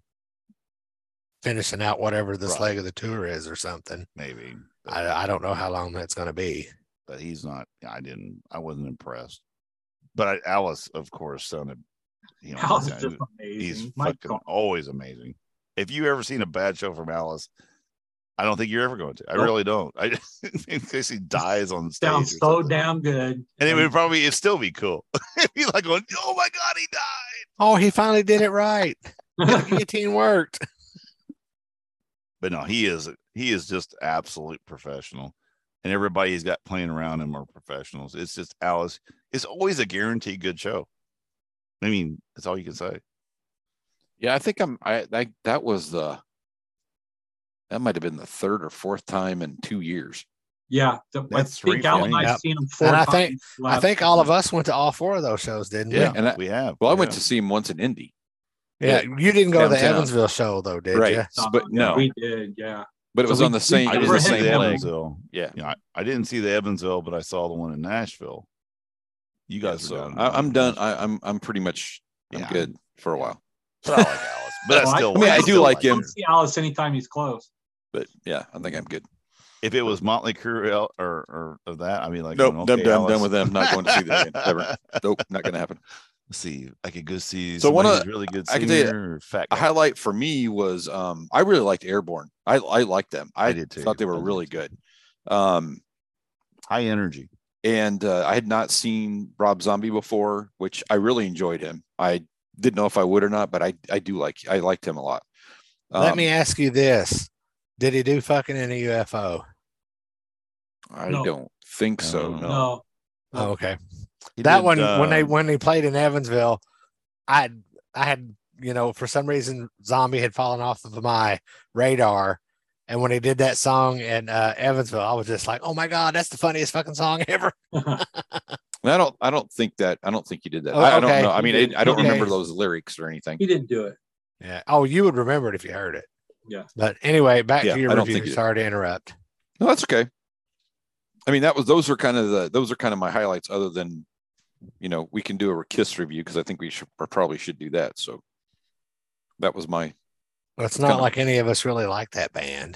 finishing out whatever this Right. leg of the tour is or something. Maybe. But, I, I don't know how long that's going to be. but he's not. I didn't. I wasn't impressed. But I, Alice, of course, sounded. You know, Alice is he's, just he's amazing. My fucking God. always amazing. If you ever seen a bad show from Alice, I don't think you're ever going to. I Nope. really don't. I in case he dies on stage. Sounds or so something. damn good. And it would probably it'd still be cool. It'd be like going, oh my god, he died. Oh, he finally did it right. The guillotine worked. But no, he is he is just absolute professional. And everybody he's got playing around him are professionals. It's just Alice. It's always a guaranteed good show. I mean, that's all you can say. Yeah, I think I'm. I, I that was the. That might have been the third or fourth time in two years. Yeah, the, I That's think three Al for and me. I've Yep. seen him four And I times. think- I last think all of summer. us went to all four of those shows, didn't Yeah, we? and I, We have. well, I we went have. to see him once in Indy. Yeah, you didn't go to the Downtown. Evansville show though, did Right. you? S- but Uh, no. we did. Yeah, But it So was we- on the we same. I It was didn't the see same the Evansville. leg. Evansville. Yeah. You know, I, I didn't see the Evansville, but I saw the one in Nashville. You Yeah, guys were so down I, in I'm done. Nashville. I, I'm I'm pretty much I'm Yeah. good for a while. But I like Alice. But I Well, I- still. I mean, I do still like him. her. see Alice anytime he's close. But yeah, I think I'm good. If it was Motley Crue or or, or that, I mean, like Nope, going, done, okay, done, Alice. done with them. Not going to see them again. Never. Nope, not going to happen. Let's see, I could go see. So So one one of- who's really good I can tell you, singer or fat A guy. highlight for me was um, I really liked Airborne. I I liked them. I, I did too. thought they I were did really too. good. Um, High energy. and uh, I had not seen Rob Zombie before, which I really enjoyed him. I didn't know if I would or not, but I I do like I liked him a lot. Let Um, me ask you this: did he do fucking in a U F O? I No. don't think so. No. No. No, Oh, okay. He That did, one when they um, when they played in Evansville, I I had you know for some reason Zombie had fallen off of my radar, and when he did that song in uh, Evansville, I was just like, oh my god, that's the funniest fucking song ever. I don't. I don't think that. I don't think you did that. Oh, I, I don't okay. know. I mean, I, I don't Okay. remember those lyrics or anything. he didn't do it. Yeah. Oh, you would remember it if you heard it. Yeah. But anyway, back Yeah, to your I don't think review. you did. Sorry to interrupt. No, that's okay. I mean, that was those are kind of the those are kind of my highlights. Other than, you know, we can do a Kiss review because I think we should or probably should do that. So that was my Well, it's It's not kinda- like any of us really like that band.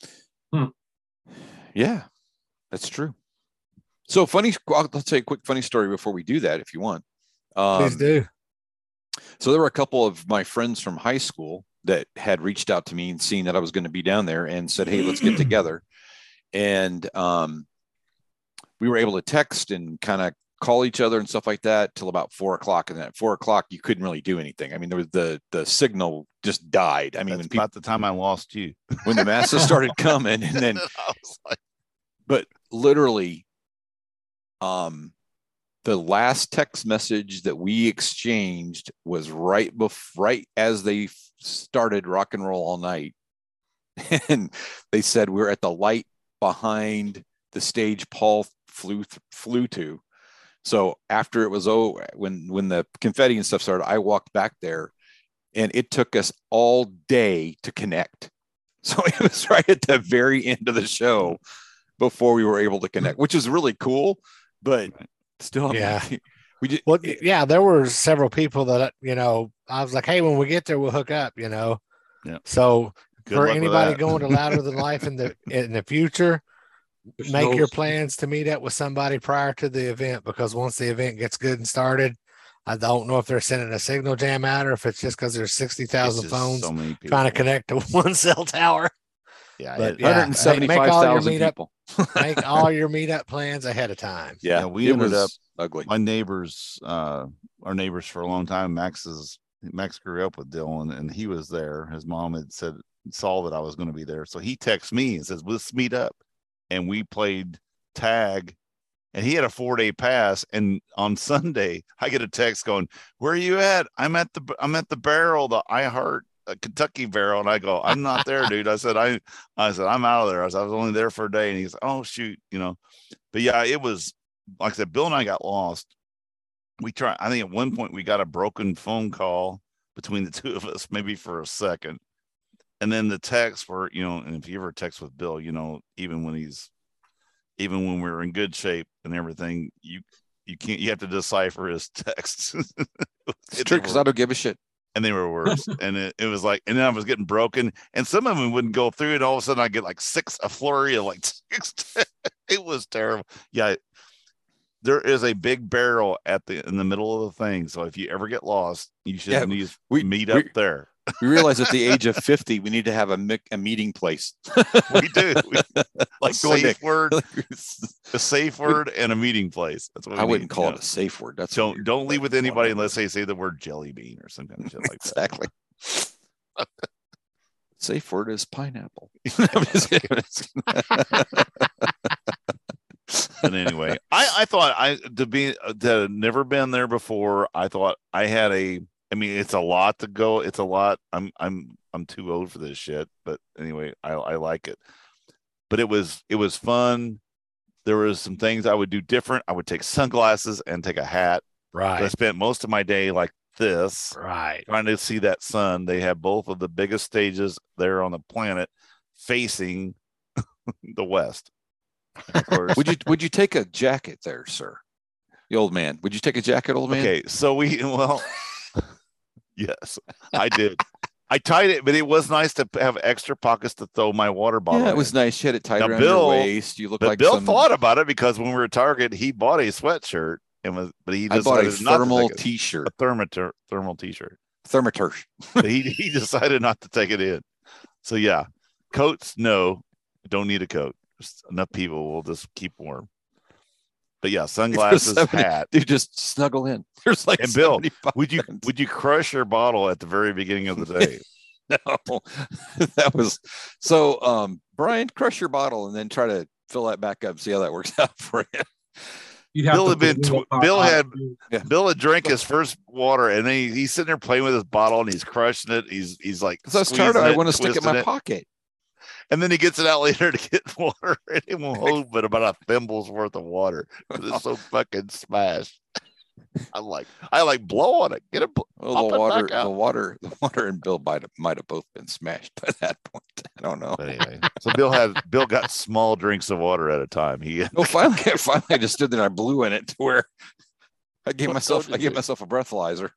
yeah, that's true. So funny. I'll, I'll tell you a quick funny story before we do that, if you want. Um, Please do. So there were a couple of my friends from high school that had reached out to me and seen that I was going to be down there and said, "Hey, let's get together." And um, we were able to text and kind of call each other and stuff like that till about four o'clock. And then at four o'clock, you couldn't really do anything. I mean, there was the the signal just died. I mean, That's when people, about the time I lost you. when the masses started coming, and then, I was like, but literally, um, the last text message that we exchanged was right before, right as they started Rock and Roll All Night, and they said we're at the light behind the stage Paul flew th- flew to. So after it was over, when when the confetti and stuff started, I walked back there, and it took us all day to connect. So it was right at the very end of the show before we were able to connect, which is really cool. But still, Yeah. like, we just Well, yeah, there were several people that, you know, I was like, hey, when we get there, we'll hook up, you know. Yeah. So Good for luck with anybody that. going to Louder Than Life in the in the future, There's make no- your plans to meet up with somebody prior to the event, because once the event gets good and started, I don't know if they're sending a signal jam out or if it's just because there's sixty It's thousand just phones so many people. trying to connect to one cell tower. Yeah, But it- yeah, one hundred seventy-five thousand make all your meetup- people. Make all your meetup plans ahead of time. Yeah, Yeah, we it ended was up- ugly. my neighbors, uh, our neighbors for a long time. Max's Max grew up with Dylan, and he was there. His mom had said saw that I was going to be there, so he texts me and says, "Let's meet up." And we played tag, and he had a four day pass. And on Sunday, I get a text going, "Where are you at?" I'm at the I'm at the barrel, the I Heart uh, Kentucky barrel, and I go, "I'm not there, dude." I said, "I I said I'm out of there." I said, "I was only there for a day," and he's, "Oh shoot," you know. But yeah, it was like I said, Bill and I got lost. We tried, I think at one point we got a broken phone call between the two of us, maybe for a second. And then the texts were, you know, and if you ever text with Bill, you know, even when he's, even when we're in good shape and everything, you, you can't, you have to decipher his texts. It's true, because I don't give a shit. And they were worse. And it, it was like, and then I was getting broken, and some of them wouldn't go through, and all of a sudden I get like six, a flurry of like six. It was terrible. Yeah. There is a big barrel at the in the middle of the thing, so if you ever get lost, you should Yeah, need we- meet we- up there. We realized at the age of fifty, we need to have a, mi- a meeting place. We do. We, like Let's go in safe there. word, a safe word, and a meeting place. That's what we I wouldn't need, call you it know. a safe word. That's Don't weird, don't leave but with anybody whatever. unless they say the word jelly bean or some kind of shit like that. Exactly. Safe word is pineapple. I'm just kidding. But anyway, I, I thought I to be to have never been there before. I thought I had a. I mean, it's a lot to go. It's a lot. I'm I'm I'm too old for this shit. But anyway, I I like it. But it was it was fun. There was some things I would do different. I would take sunglasses and take a hat. I Right. spent most of my day like this, Right. trying to see that sun. They have both of the biggest stages there on the planet facing the west. And of course, Would you would you take a jacket there, sir? The old man. Would you take a jacket, old man? okay, so we well, yes, I did. I tied it, but it was nice to have extra pockets to throw my water bottle. Yeah, it in. was nice. You had it tied Now, around Bill- your waist. You look But like Bill some, thought about it, because when we were at Target, he bought a sweatshirt and was, but he I bought a decided not to thermal take it. T-shirt, a thermater, thermal t-shirt. thermaturge. But he he decided not to take it in. So yeah, coats, no, don't need a coat. Just enough people will just keep warm. But yeah, sunglasses, seventy hat. Dude, just snuggle in. There's like And Bill, seventy-five Would you cents. would you crush your bottle at the very beginning of the day? No, that was so. Um, Brian, crush your bottle and then try to fill that back up. See how that works out for you. You'd have Bill to had been put tw- Will Pot Bill on had- too. Bill had drank his first water, and then he, he's sitting there playing with his bottle, and he's crushing it. He's he's like, Because I was tired. squeezing I it, want to stick it in twisting my it. pocket. And then he gets it out later to get water, and it won't hold but about a thimble's worth of water. 'Cause it's so fucking smashed. I like, I like blow on it. Get it. Well, Pop the it water, back out. the water, the water, and Bill might have might have both been smashed by that point. I don't know. But anyway, so Bill had Bill got small drinks of water at a time. He No, finally, finally, I just stood there and I blew in it to where I gave What myself, did I gave you- myself a breathalyzer.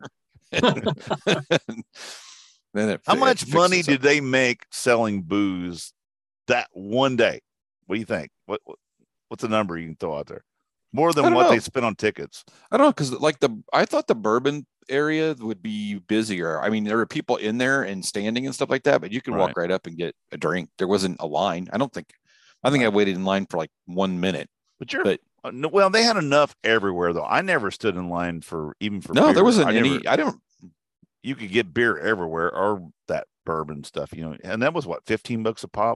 Then it, How it much fixed money itself. did they make selling booze that one day? What do you think? What, what what's the number you can throw out there? More I than don't what know. they spent on tickets. I don't know, because like the I thought the bourbon area would be busier. I mean, there were people in there and standing and stuff like that, but you could walk Right. right up and get a drink. There wasn't a line. I don't think. I think I Right. waited in line for like one minute. But you're But Uh, no, well, they had enough everywhere though. I never stood in line for even for No, beer. there wasn't I any. never- I don't. you could get beer everywhere or that bourbon stuff, you know, and that was what, fifteen bucks a pop,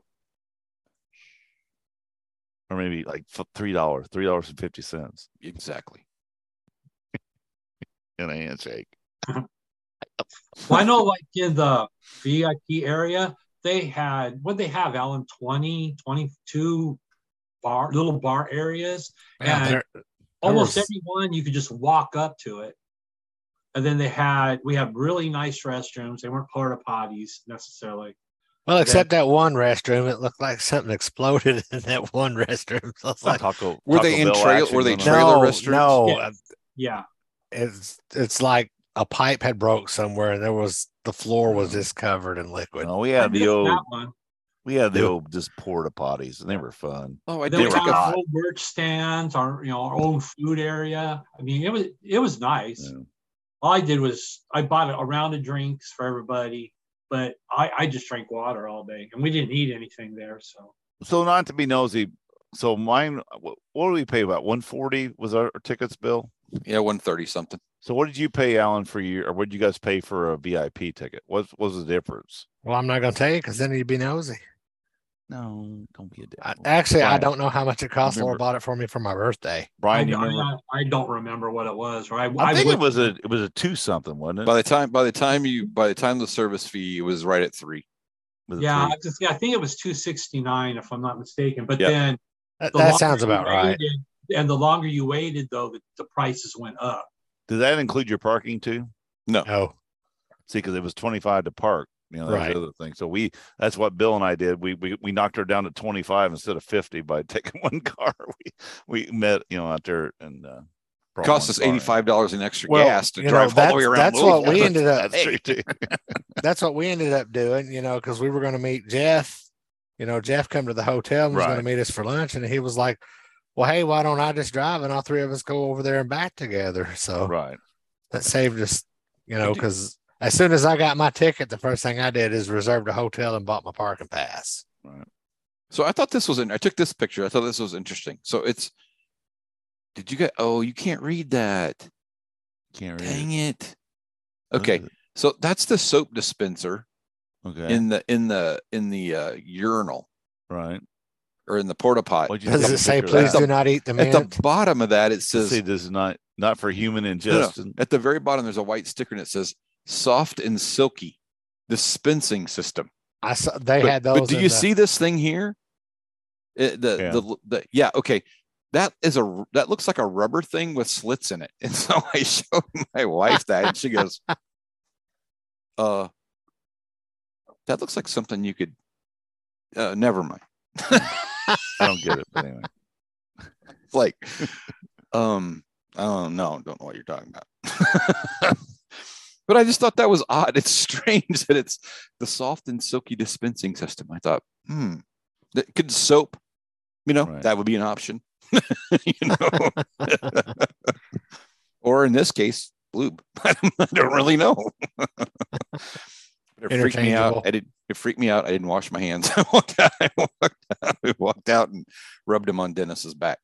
or maybe like three dollars, three dollars and fifty cents Exactly. in a handshake. Well, I know, like in the V I P area, they had what they have, Alan, twenty, twenty-two bar little bar areas, Yeah, and there- almost was- everyone you could just walk up to it. And then they had we have really nice restrooms. They weren't porta potties necessarily. Well, except that one restroom, it looked like something exploded in that one restroom. So it's like, Taco, Were Taco they in Bell trail- action were they going on. trailer no, restrooms? no, Yeah. uh, Yeah, it's it's like a pipe had broke somewhere, and there was the floor was Oh. just covered in liquid. No, we I had the missed old, that one. we had the Yeah. old just porta potties, and they were fun. Oh, I Then did we were take had a. hot. our own merch stands, our you know our own food area. I mean, it was it was nice. Yeah. All I did was I bought a round of drinks for everybody, but I, I just drank water all day, and we didn't eat anything there. So So not to be nosy, so mine, what, what did we pay about one forty was our, our tickets bill? Yeah, one thirty something. So what did you pay, Alan, for your, or what did you guys pay for a V I P ticket? What what was the difference? Well, I'm not going to tell you because then you'd be nosy. No, don't be a dick. I, actually, I Brian, don't know how much it cost. Laura remember- bought it for me for my birthday. Brian, I, you remember? I, I don't remember what it was. Right? I, think it looked- was a it was a two something, wasn't it? By the time, by the time you, by the time the service fee, it was right at three. Was it yeah, three? I, just, yeah, I think it was two sixty nine if I'm not mistaken. But Yep. then That, the that longer sounds you about right. waited- And the longer you waited, though, the, the prices went up. Did that include your parking too? Oh, See, because it was twenty five to park. You know, that was Right. the other thing. So we that's what Bill and I did. We we we knocked her down to twenty five instead of fifty by taking one car. We we met, you know, out there and uh, brought Cost one us car in. eighty-five dollars in extra Well, gas to you know, drive all the way that's- around. that's what Louisville. we ended up- That's true too. that's what we ended up doing, you know, because we were going to meet Jeff. You know, Jeff come to the hotel and was going Right. to meet us for lunch, and he was like, "Well, hey, why don't I just drive and all three of us go over there and back together?" So Right. that saved us, you know, do- because as soon as I got my ticket, the first thing I did is reserved a hotel and bought my parking pass. Right. So I thought this was an. I took this picture. I thought this was interesting. So it's. Did you get? Oh, you can't read that. Can't read Dang it. it. Okay, so that's the soap dispenser Okay. in the in the in the uh, urinal right. or in the porta pot. What'd you Does take a it say, picture of "Please that? do not eat the At mint"? the bottom of that, it Does it says say this is not not for human no, no. ingestion? At the very bottom, there's a white sticker and it says "soft and silky dispensing system." I saw they But, had those. but do in you the- see this thing here? It- the, Yeah. the the yeah okay. That is a that looks like a rubber thing with slits in it. And so I showed my wife that, and she goes, "Uh, that looks like something you could." Uh, never mind. I don't get it, but anyway. It's like, um, I don't know, don't know what you're talking about. But I just thought that was odd. It's strange that it's the soft and silky dispensing system. I thought, hmm, that could soap, you know, Right. that would be an option. You know, or in this case, lube. I don't really know. But it freaked me out. Interchangeable. I did. It freaked me out. I didn't wash my hands. I walked out. I walked out. I walked out and rubbed him on Dennis's back.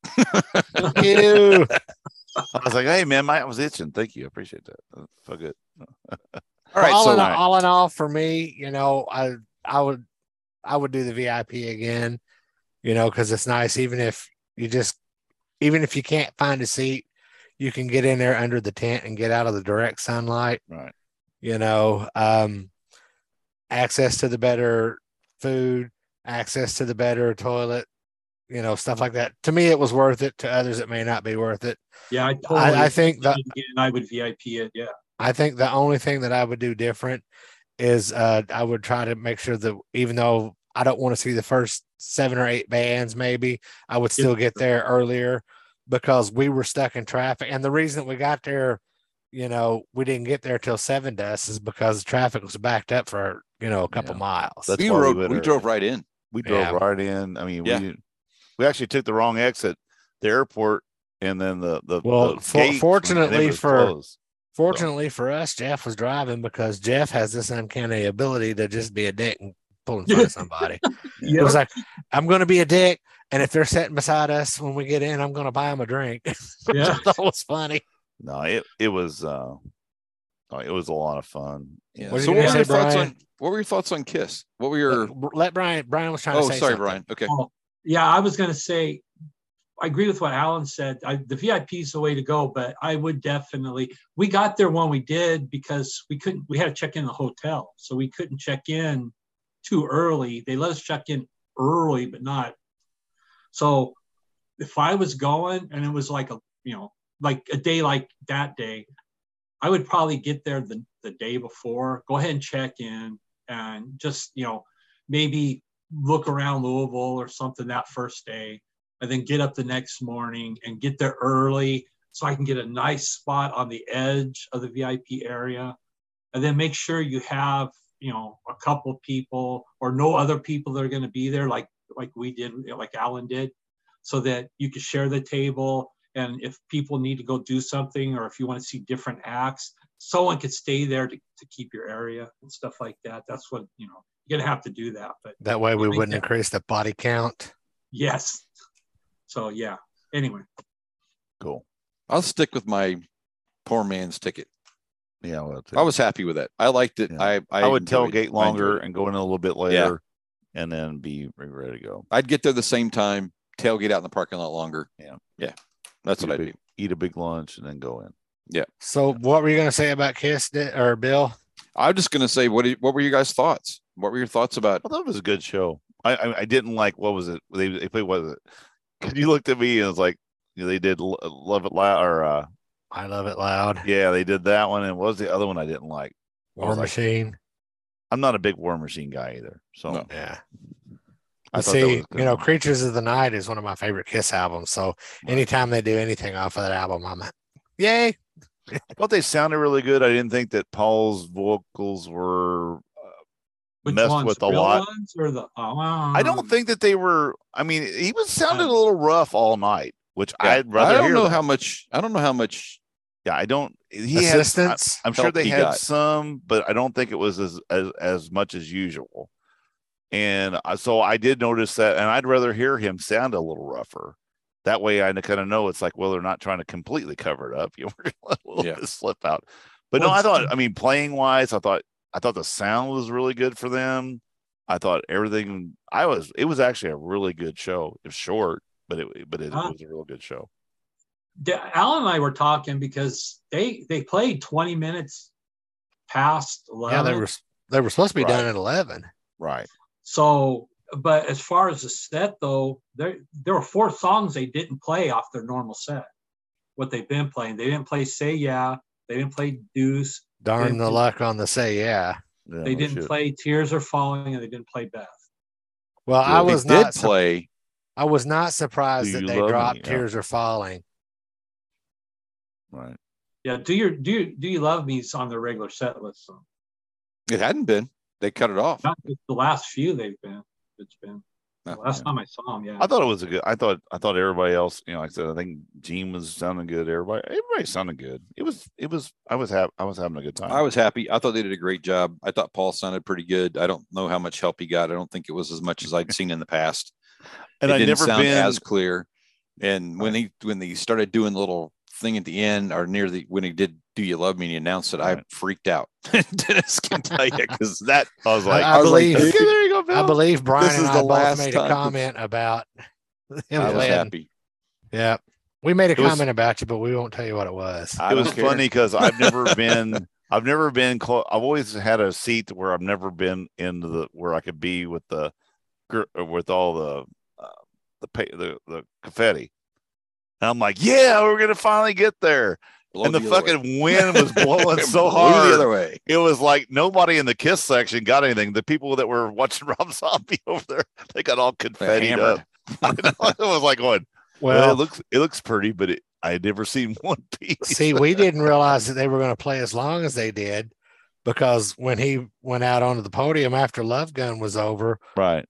Ew. I was like, hey man, my I was itching. Thank you. I appreciate that. Uh, Felt good. All right. all, So in, all right. all in all, for me, you know, I I would I would do the V I P again, you know, because it's nice. Even if you just even if you can't find a seat, you can get in there under the tent and get out of the direct sunlight. Right. You know, um, access to the better food, access to the better toilet, you know, stuff like that. To me, it was worth it. To others, it may not be worth it. Yeah, I totally. I, I think that again, I would V I P it. Yeah. I think the only thing that I would do different is uh, I would try to make sure that even though I don't want to see the first seven or eight bands, maybe I would still get there earlier because we were stuck in traffic. And the reason that we got there, you know, we didn't get there till seven dust is because the traffic was backed up for, you know, a couple Yeah. miles. That's we why we rode. went We early. drove right in. We drove Yeah. right in. I mean, Yeah. we we actually took the wrong exit, the airport, and then the the Well, the for- gate, fortunately and it was for- closed. Fortunately for us, Jeff was driving because Jeff has this uncanny ability to just be a dick and pull in front of somebody. It Yeah. was like I'm going to be a dick. And if they're sitting beside us when we get in, I'm going to buy them a drink. Yeah. That was funny. No, it it was uh, oh, it was a lot of fun. Yeah. What So are you what gonna were your say, thoughts Brian? on what were your thoughts on Kiss? What were your Let, let Brian. Brian was trying Oh, to say sorry, something. Brian. Okay. Oh, yeah, I was going to say, I agree with what Alan said. I, the V I P is the way to go, but I would definitely. We got there when we did because we couldn't. We had to check in the hotel, so we couldn't check in too early. They let us check in early, but not. So, if I was going and it was like a you know like a day like that day, I would probably get there the the day before. Go ahead and check in and just you know maybe look around Louisville or something that first day. And then get up the next morning and get there early so I can get a nice spot on the edge of the V I P area. And then make sure you have, you know, a couple of people or no other people that are going to be there like like we did, like Alan did, so that you can share the table. And if people need to go do something or if you want to see different acts, someone could stay there to, to keep your area and stuff like that. That's what, you know, you're going to have to do that. But That way we I think wouldn't that- increase the body count. Yes. So, yeah. Anyway. Cool. I'll stick with my poor man's ticket. Yeah, well, I was happy with it. I liked it. Yeah. I I, I would enjoyed tailgate it. I longer enjoyed it. and go in a little bit later, and then be ready to go. I'd get there the same time, tailgate out in the parking lot longer. Yeah. Yeah. That's Eat what a I big, do. Eat a big lunch and then go in. So what were you going to say about Kiss Di- or Bill? I'm just gonna say, what do you, what were your guys' thoughts? What were your thoughts about? I thought it was a good show. I I, I didn't like what was it? They they played what was it? Because you looked at me and it was like you know, they did Lo- Love It Loud or uh, I Love It Loud. yeah, they did that one. And what was the other one I didn't like? I War was like- Machine. I'm not a big War Machine guy either. So No. Yeah. I But thought that see, was good. you know, Creatures of the Night is one of my favorite Kiss albums. So anytime they do anything off of that album, I'm yay. I thought they sounded really good. I didn't think that Paul's vocals were Which messed ones? with a Real lot. ones or the? Oh, I don't think that they were. I mean, he was sounded a little rough all night, which Yeah. I'd rather I don't hear know that. how much. I don't know how much. Yeah, I don't. He had. Assistance. I'm sure help they he had got. some, but I don't think it was as as, as much as usual. And I- so I did notice that, and I'd rather hear him sound a little rougher. That way, I kind of know it's like, well, they're not trying to completely cover it up. You know, we're gonna let a little Yeah. bit slip out. But Well, no, I it's- thought. I mean, playing wise, I thought I thought the sound was really good for them. I thought everything. I was. It was actually a really good show. It was short, but it but it, Huh. was a real good show. Da- Alan and I were talking because they they played twenty minutes past eleven. Yeah, they were they were supposed to be Right. done at eleven. Right. So, but as far as the set though, there there were four songs they didn't play off their normal set. What they've been playing, they didn't play "Say Yeah," they didn't play "Deuce," Darn They- the luck on the say yeah. Yeah, they no didn't shit. play "Tears Are Falling," and they didn't play "Beth." Well, I They was did not sur- play. I was not surprised Do that You they Love Me? dropped Yeah. Tears Are Falling. Right. Yeah, do your do you, do you love me's on their regular set list? So It hadn't been. They cut it off. not just the last few they've been. It's been the No. last Yeah. time I saw them. Yeah, I thought it was a good. I thought. I thought everybody else. You know, like I said, I think Gene was sounding good. Everybody, everybody sounded good. It was. It was. I was having. I was having a good time. I was happy. I thought they did a great job. I thought Paul sounded pretty good. I don't know how much help he got. I don't think it was as much as I'd seen in the past. and it I didn't never sound been as clear. And when he when they started doing the little thing at the end or near the when he did "Do You Love Me" and he announced it, I Right. freaked out. Dennis can tell you because that I was like, I, I was like, believe okay, there you go, Bill. I believe Brian This and is I the both last made time a that- comment about him I was playing. happy. Yeah. We made a It was- comment about you, but we won't tell you what it was. I it don't was care. funny because I've never been. I've never been close. I've always had a seat where I've never been into the where I could be with the gr- with all the uh, the pay, the the confetti. And I'm like, yeah, we're gonna finally get there. Blow and the, the other way. fucking wind was blowing so Blew hard. the other way. It was like nobody in the Kiss section got anything. The people that were watching Rob Zombie over there, they got all confetti hammered. up. I know. It was like going, well, Well, it looks it looks pretty, but it, I had never seen one piece. see, we didn't realize that they were going to play as long as they did because when he went out onto the podium after Love Gun was over, Right.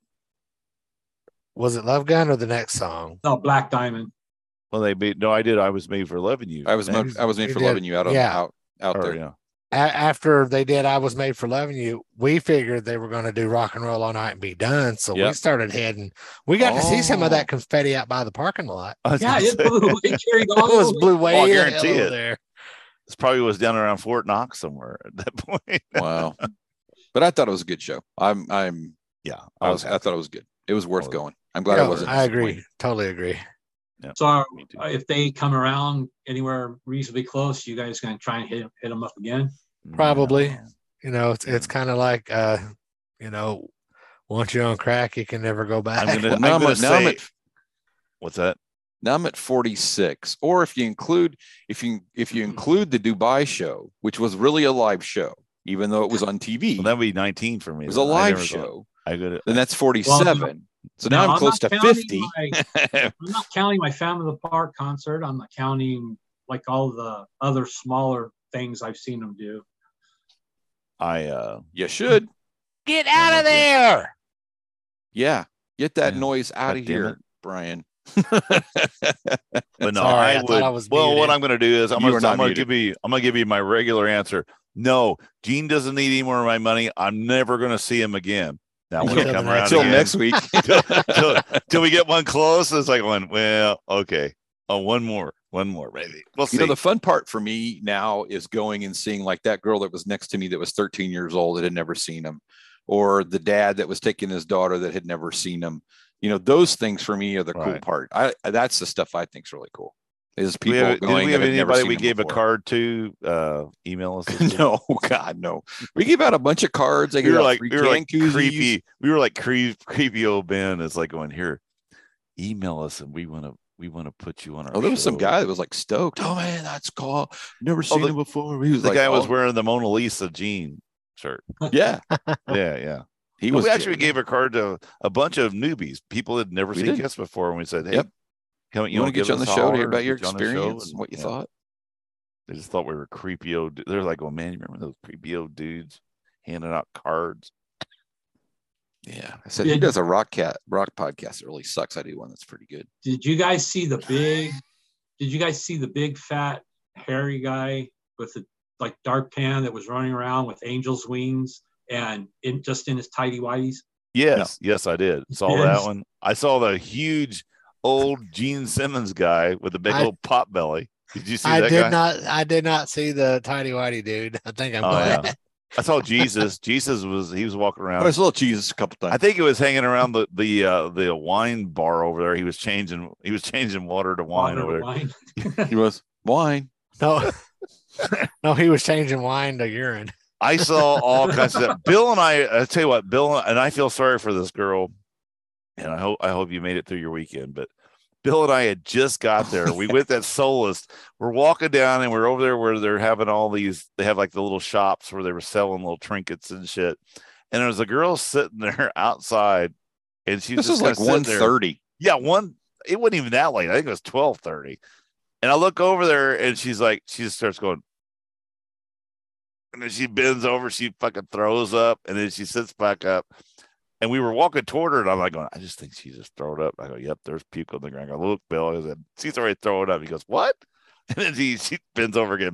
was it Love Gun or the next song? no Black Diamond. Well, they made no, I did. I was made for loving you. I was Next. I was made You for did. loving you out on Yeah. out out Or, there. yeah. a- after they did I Was Made for Loving You, we figured they were going to do Rock and Roll All Night and be done. So we Yep. started heading. We got to see some of Oh. that confetti out by the parking lot. I was Yeah, gonna it say, blew. It carried all It was the way. blew way Oh, I the guarantee hell over it. there. this probably was down around Fort Knox somewhere at that point. Wow. But I thought it was a good show. I'm I'm Yeah, I was I happy. thought it was good. It was worth Oh, going. I'm glad Yeah, I wasn't. I agree. disappointed. Totally agree. So uh, Me too. if they come around anywhere reasonably close, you guys going to try and hit hit them up again? Probably. No. You know, it's it's kind of like uh, you know, once you're on crack, you can never go back. I'm gonna, Well, I'm now I'm gonna at- now I'm say, at- what's that? Now I'm at forty-six. Or if you include if you if you include the Dubai show, which was really a live show, even though it was on T V, Well, that would be nineteen for me. it was a then. I live never show. thought- I could. Then that's forty-seven. so now, now, I'm I'm close to not counting fifty. my- I'm not counting my Family of the Park concert. I'm not counting like all the other smaller things I've seen them do. I uh, You should. Get out of there. Yeah. Get that Yeah. noise out God of damn here, it. Brian. But no, Sorry, I I thought would. I was well, muted. what I'm going to do is I'm You going were to not I'm going to muted. give you I'm going to give you my regular answer. No, Gene doesn't need any more of my money. I'm never going to see him again. Now when Until I come the around next Until again, next week. till, till, till we get one close, it's like one. Well, okay. Oh, one more, one more, maybe. We'll see. You know, the fun part for me now is going and seeing like that girl that was next to me that was thirteen years old that had never seen him, or the dad that was taking his daughter that had never seen him. You know, those things for me are the cool Right. part. I that's the stuff I think is really cool. Is Do we people have, did going we have that had never anybody seen we him gave a before. card to? Uh, email us. this week? No, God, no. We give out a bunch of cards. They we give were out like free we were like can koozies. creepy. We were like cre- creepy old Ben. It's like going here. Email us and we want to we want to put you on our. Oh, there was some show." guy that was like stoked. Oh man, that's cool. Never seen the- him before. He was The like, guy was oh, wearing the Mona Lisa Gene shirt. yeah. Yeah, yeah. He But was we actually jamming. gave a card to a bunch of newbies, people that had never We seen did. Kiss before, and we said, "Hey, Yep. come, You, want to give get you on the us a show to holler, hear about your get you on the show," experience and, and what you yeah. thought? They just thought we were creepy old. They're like, "Oh man, you remember those creepy old dudes handing out cards?" Yeah, I said Yeah. he does a rock cat rock podcast. It really sucks. I do one that's pretty good. Did you guys see the big? Did you guys see the big fat hairy guy with the like dark tan that was running around with angel's wings and in just in his tidy whities? Yes, yes, I did. Saw Yes. that one. I saw the huge old Gene Simmons guy with the big I- little pot belly. Did you see I that did guy? not. I did not see the tidy whitey dude. I think I'm Oh, glad. yeah. I saw Jesus. Jesus was he was walking I around. saw Jesus a couple I times. think it was hanging around the the uh, the wine bar over there. He was changing he was changing water to wine Water over there. wine. He was wine. No, no, he was changing wine to urine. I saw all kinds of stuff. Bill and I, I tell you what, Bill and I feel sorry for this girl, and I hope I hope you made it through your weekend. But Bill and I had just got there. We went that Solus. We're walking down, and we're over there where they're having all these. They have like the little shops where they were selling little trinkets and shit. And there was a girl sitting there outside, and she This just was like kinda one sitting there. thirty. Yeah, one. It wasn't even that late. I think it was twelve thirty. And I look over there, and she's like, she just starts going. And then she bends over, she fucking throws up, and then she sits back up. And we were walking toward her, and I'm like, going, I just think she just threw it up. I go, yep, there's puke on the ground. I go, look, Bill. I said, she's already throwing up. He goes, what? And then she, she bends over again.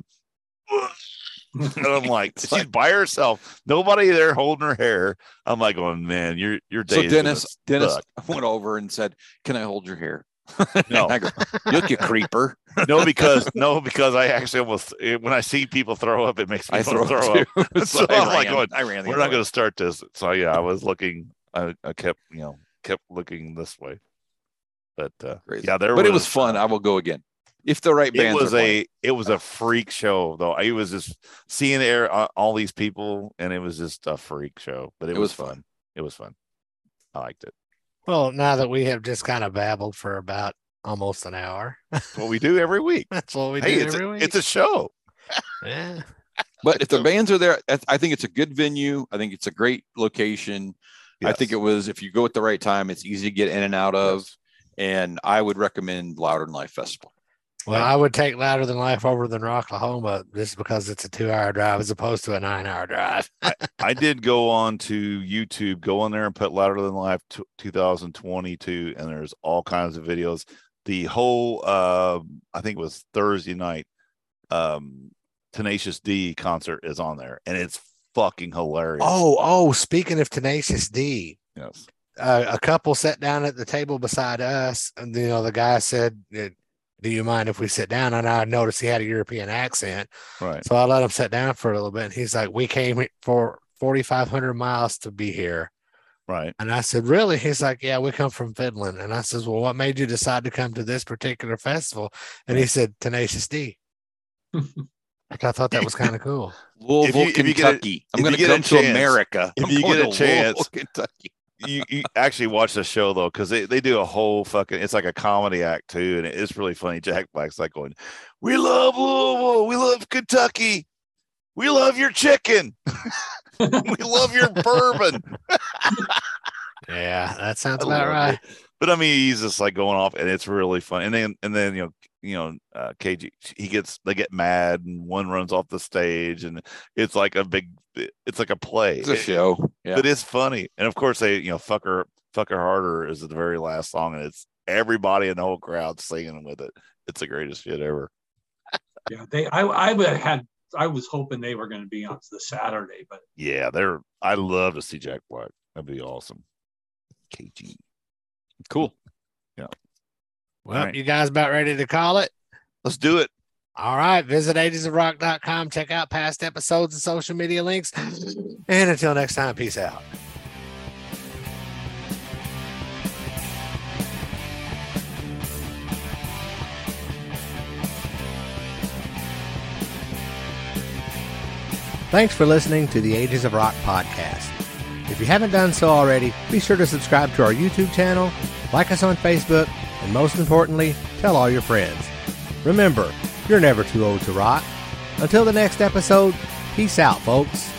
And I'm like, It's she's like- by herself. Nobody there holding her hair. I'm like, going, man, your your day So is gonna Dennis, Dennis suck." went over and said, "Can I hold your hair?" No. I go, "Look, you creeper." No, because no, because I actually almost when I see people throw up, it makes me I wanna throw, throw throw up. up. So I I'm like ran. going, I ran. the We're other not way. going to start this. So yeah, I was looking. I, I kept you know kept looking this way, but uh, Crazy. yeah, there. But was, it was fun. uh, I will go again if the right it bands was are playing. a it was a freak show though. I was just seeing air uh, all these people, and it was just a freak show. But it, It was, was fun. fun. It was fun. I liked it. Well, now that we have just kind of babbled for about almost an hour, That's what we do every week. that's what we Hey, do it's every a, week. it's a show. yeah. But if the bands are there, I- I think it's a good venue. I think it's a great location. I think it Yes. was, if you go at the right time, it's easy to get in and out of. Yes. And I would recommend Louder Than Life Festival. Well, I would take Louder Than Life over than Rocklahoma just because it's a two-hour drive as opposed to a nine-hour drive. I did go on to YouTube, go on there and put Louder Than Life t- two thousand twenty-two, and there's all kinds of videos. The whole, uh, I think it was Thursday night, um, Tenacious D concert is on there, and it's fucking hilarious. Oh, oh, speaking of Tenacious D, yes. Uh, a couple sat down at the table beside us, and you know the guy said, "Do you mind if we sit down?" And I noticed he had a European accent, Right. so I let him sit down for a little bit. And he's like, "We came for forty-five hundred miles to be here." Right. And I said, "Really?" He's like, "Yeah, we come from Finland." And I says, "Well, what made you decide to come to this particular festival?" And he said, "Tenacious D." Like, I thought that was kind of cool. Louisville, If you- if you get a- Kentucky. I'm if going you to get a come to chance- America. if I'm you going get a to chance- Louisville, Kentucky. you, you actually watch the show though, because they, they do a whole fucking it's like a comedy act too, and it's really funny. Jack Black's like going, "We love Louisville, we love Kentucky, we love your chicken, we love your bourbon." Yeah, that sounds I about love right. it. But I mean, he's just like going off, and it's really fun. And then and then you know you know uh, K G, he gets they get mad, and one runs off the stage, and it's like a big it's like a play. It's a It- show. Yeah. But it's funny. And of course they, you know, fuck her, fuck her harder is the very last song, and it's everybody in the whole crowd singing with it. It's the greatest shit ever. Yeah, they. I. I would have had. I was hoping they were going to be on the Saturday, but Yeah, they're I love to see Jack Black. That'd be awesome. K G. Cool. Well, Right. you guys about ready to call it? Let's do it. All right. Visit ages of rock dot com. Check out past episodes and social media links. And until next time, peace out. Thanks for listening to the Ages of Rock podcast. If you haven't done so already, be sure to subscribe to our YouTube channel, like us on Facebook, and most importantly, tell all your friends. Remember, you're never too old to rock. Until the next episode, peace out, folks.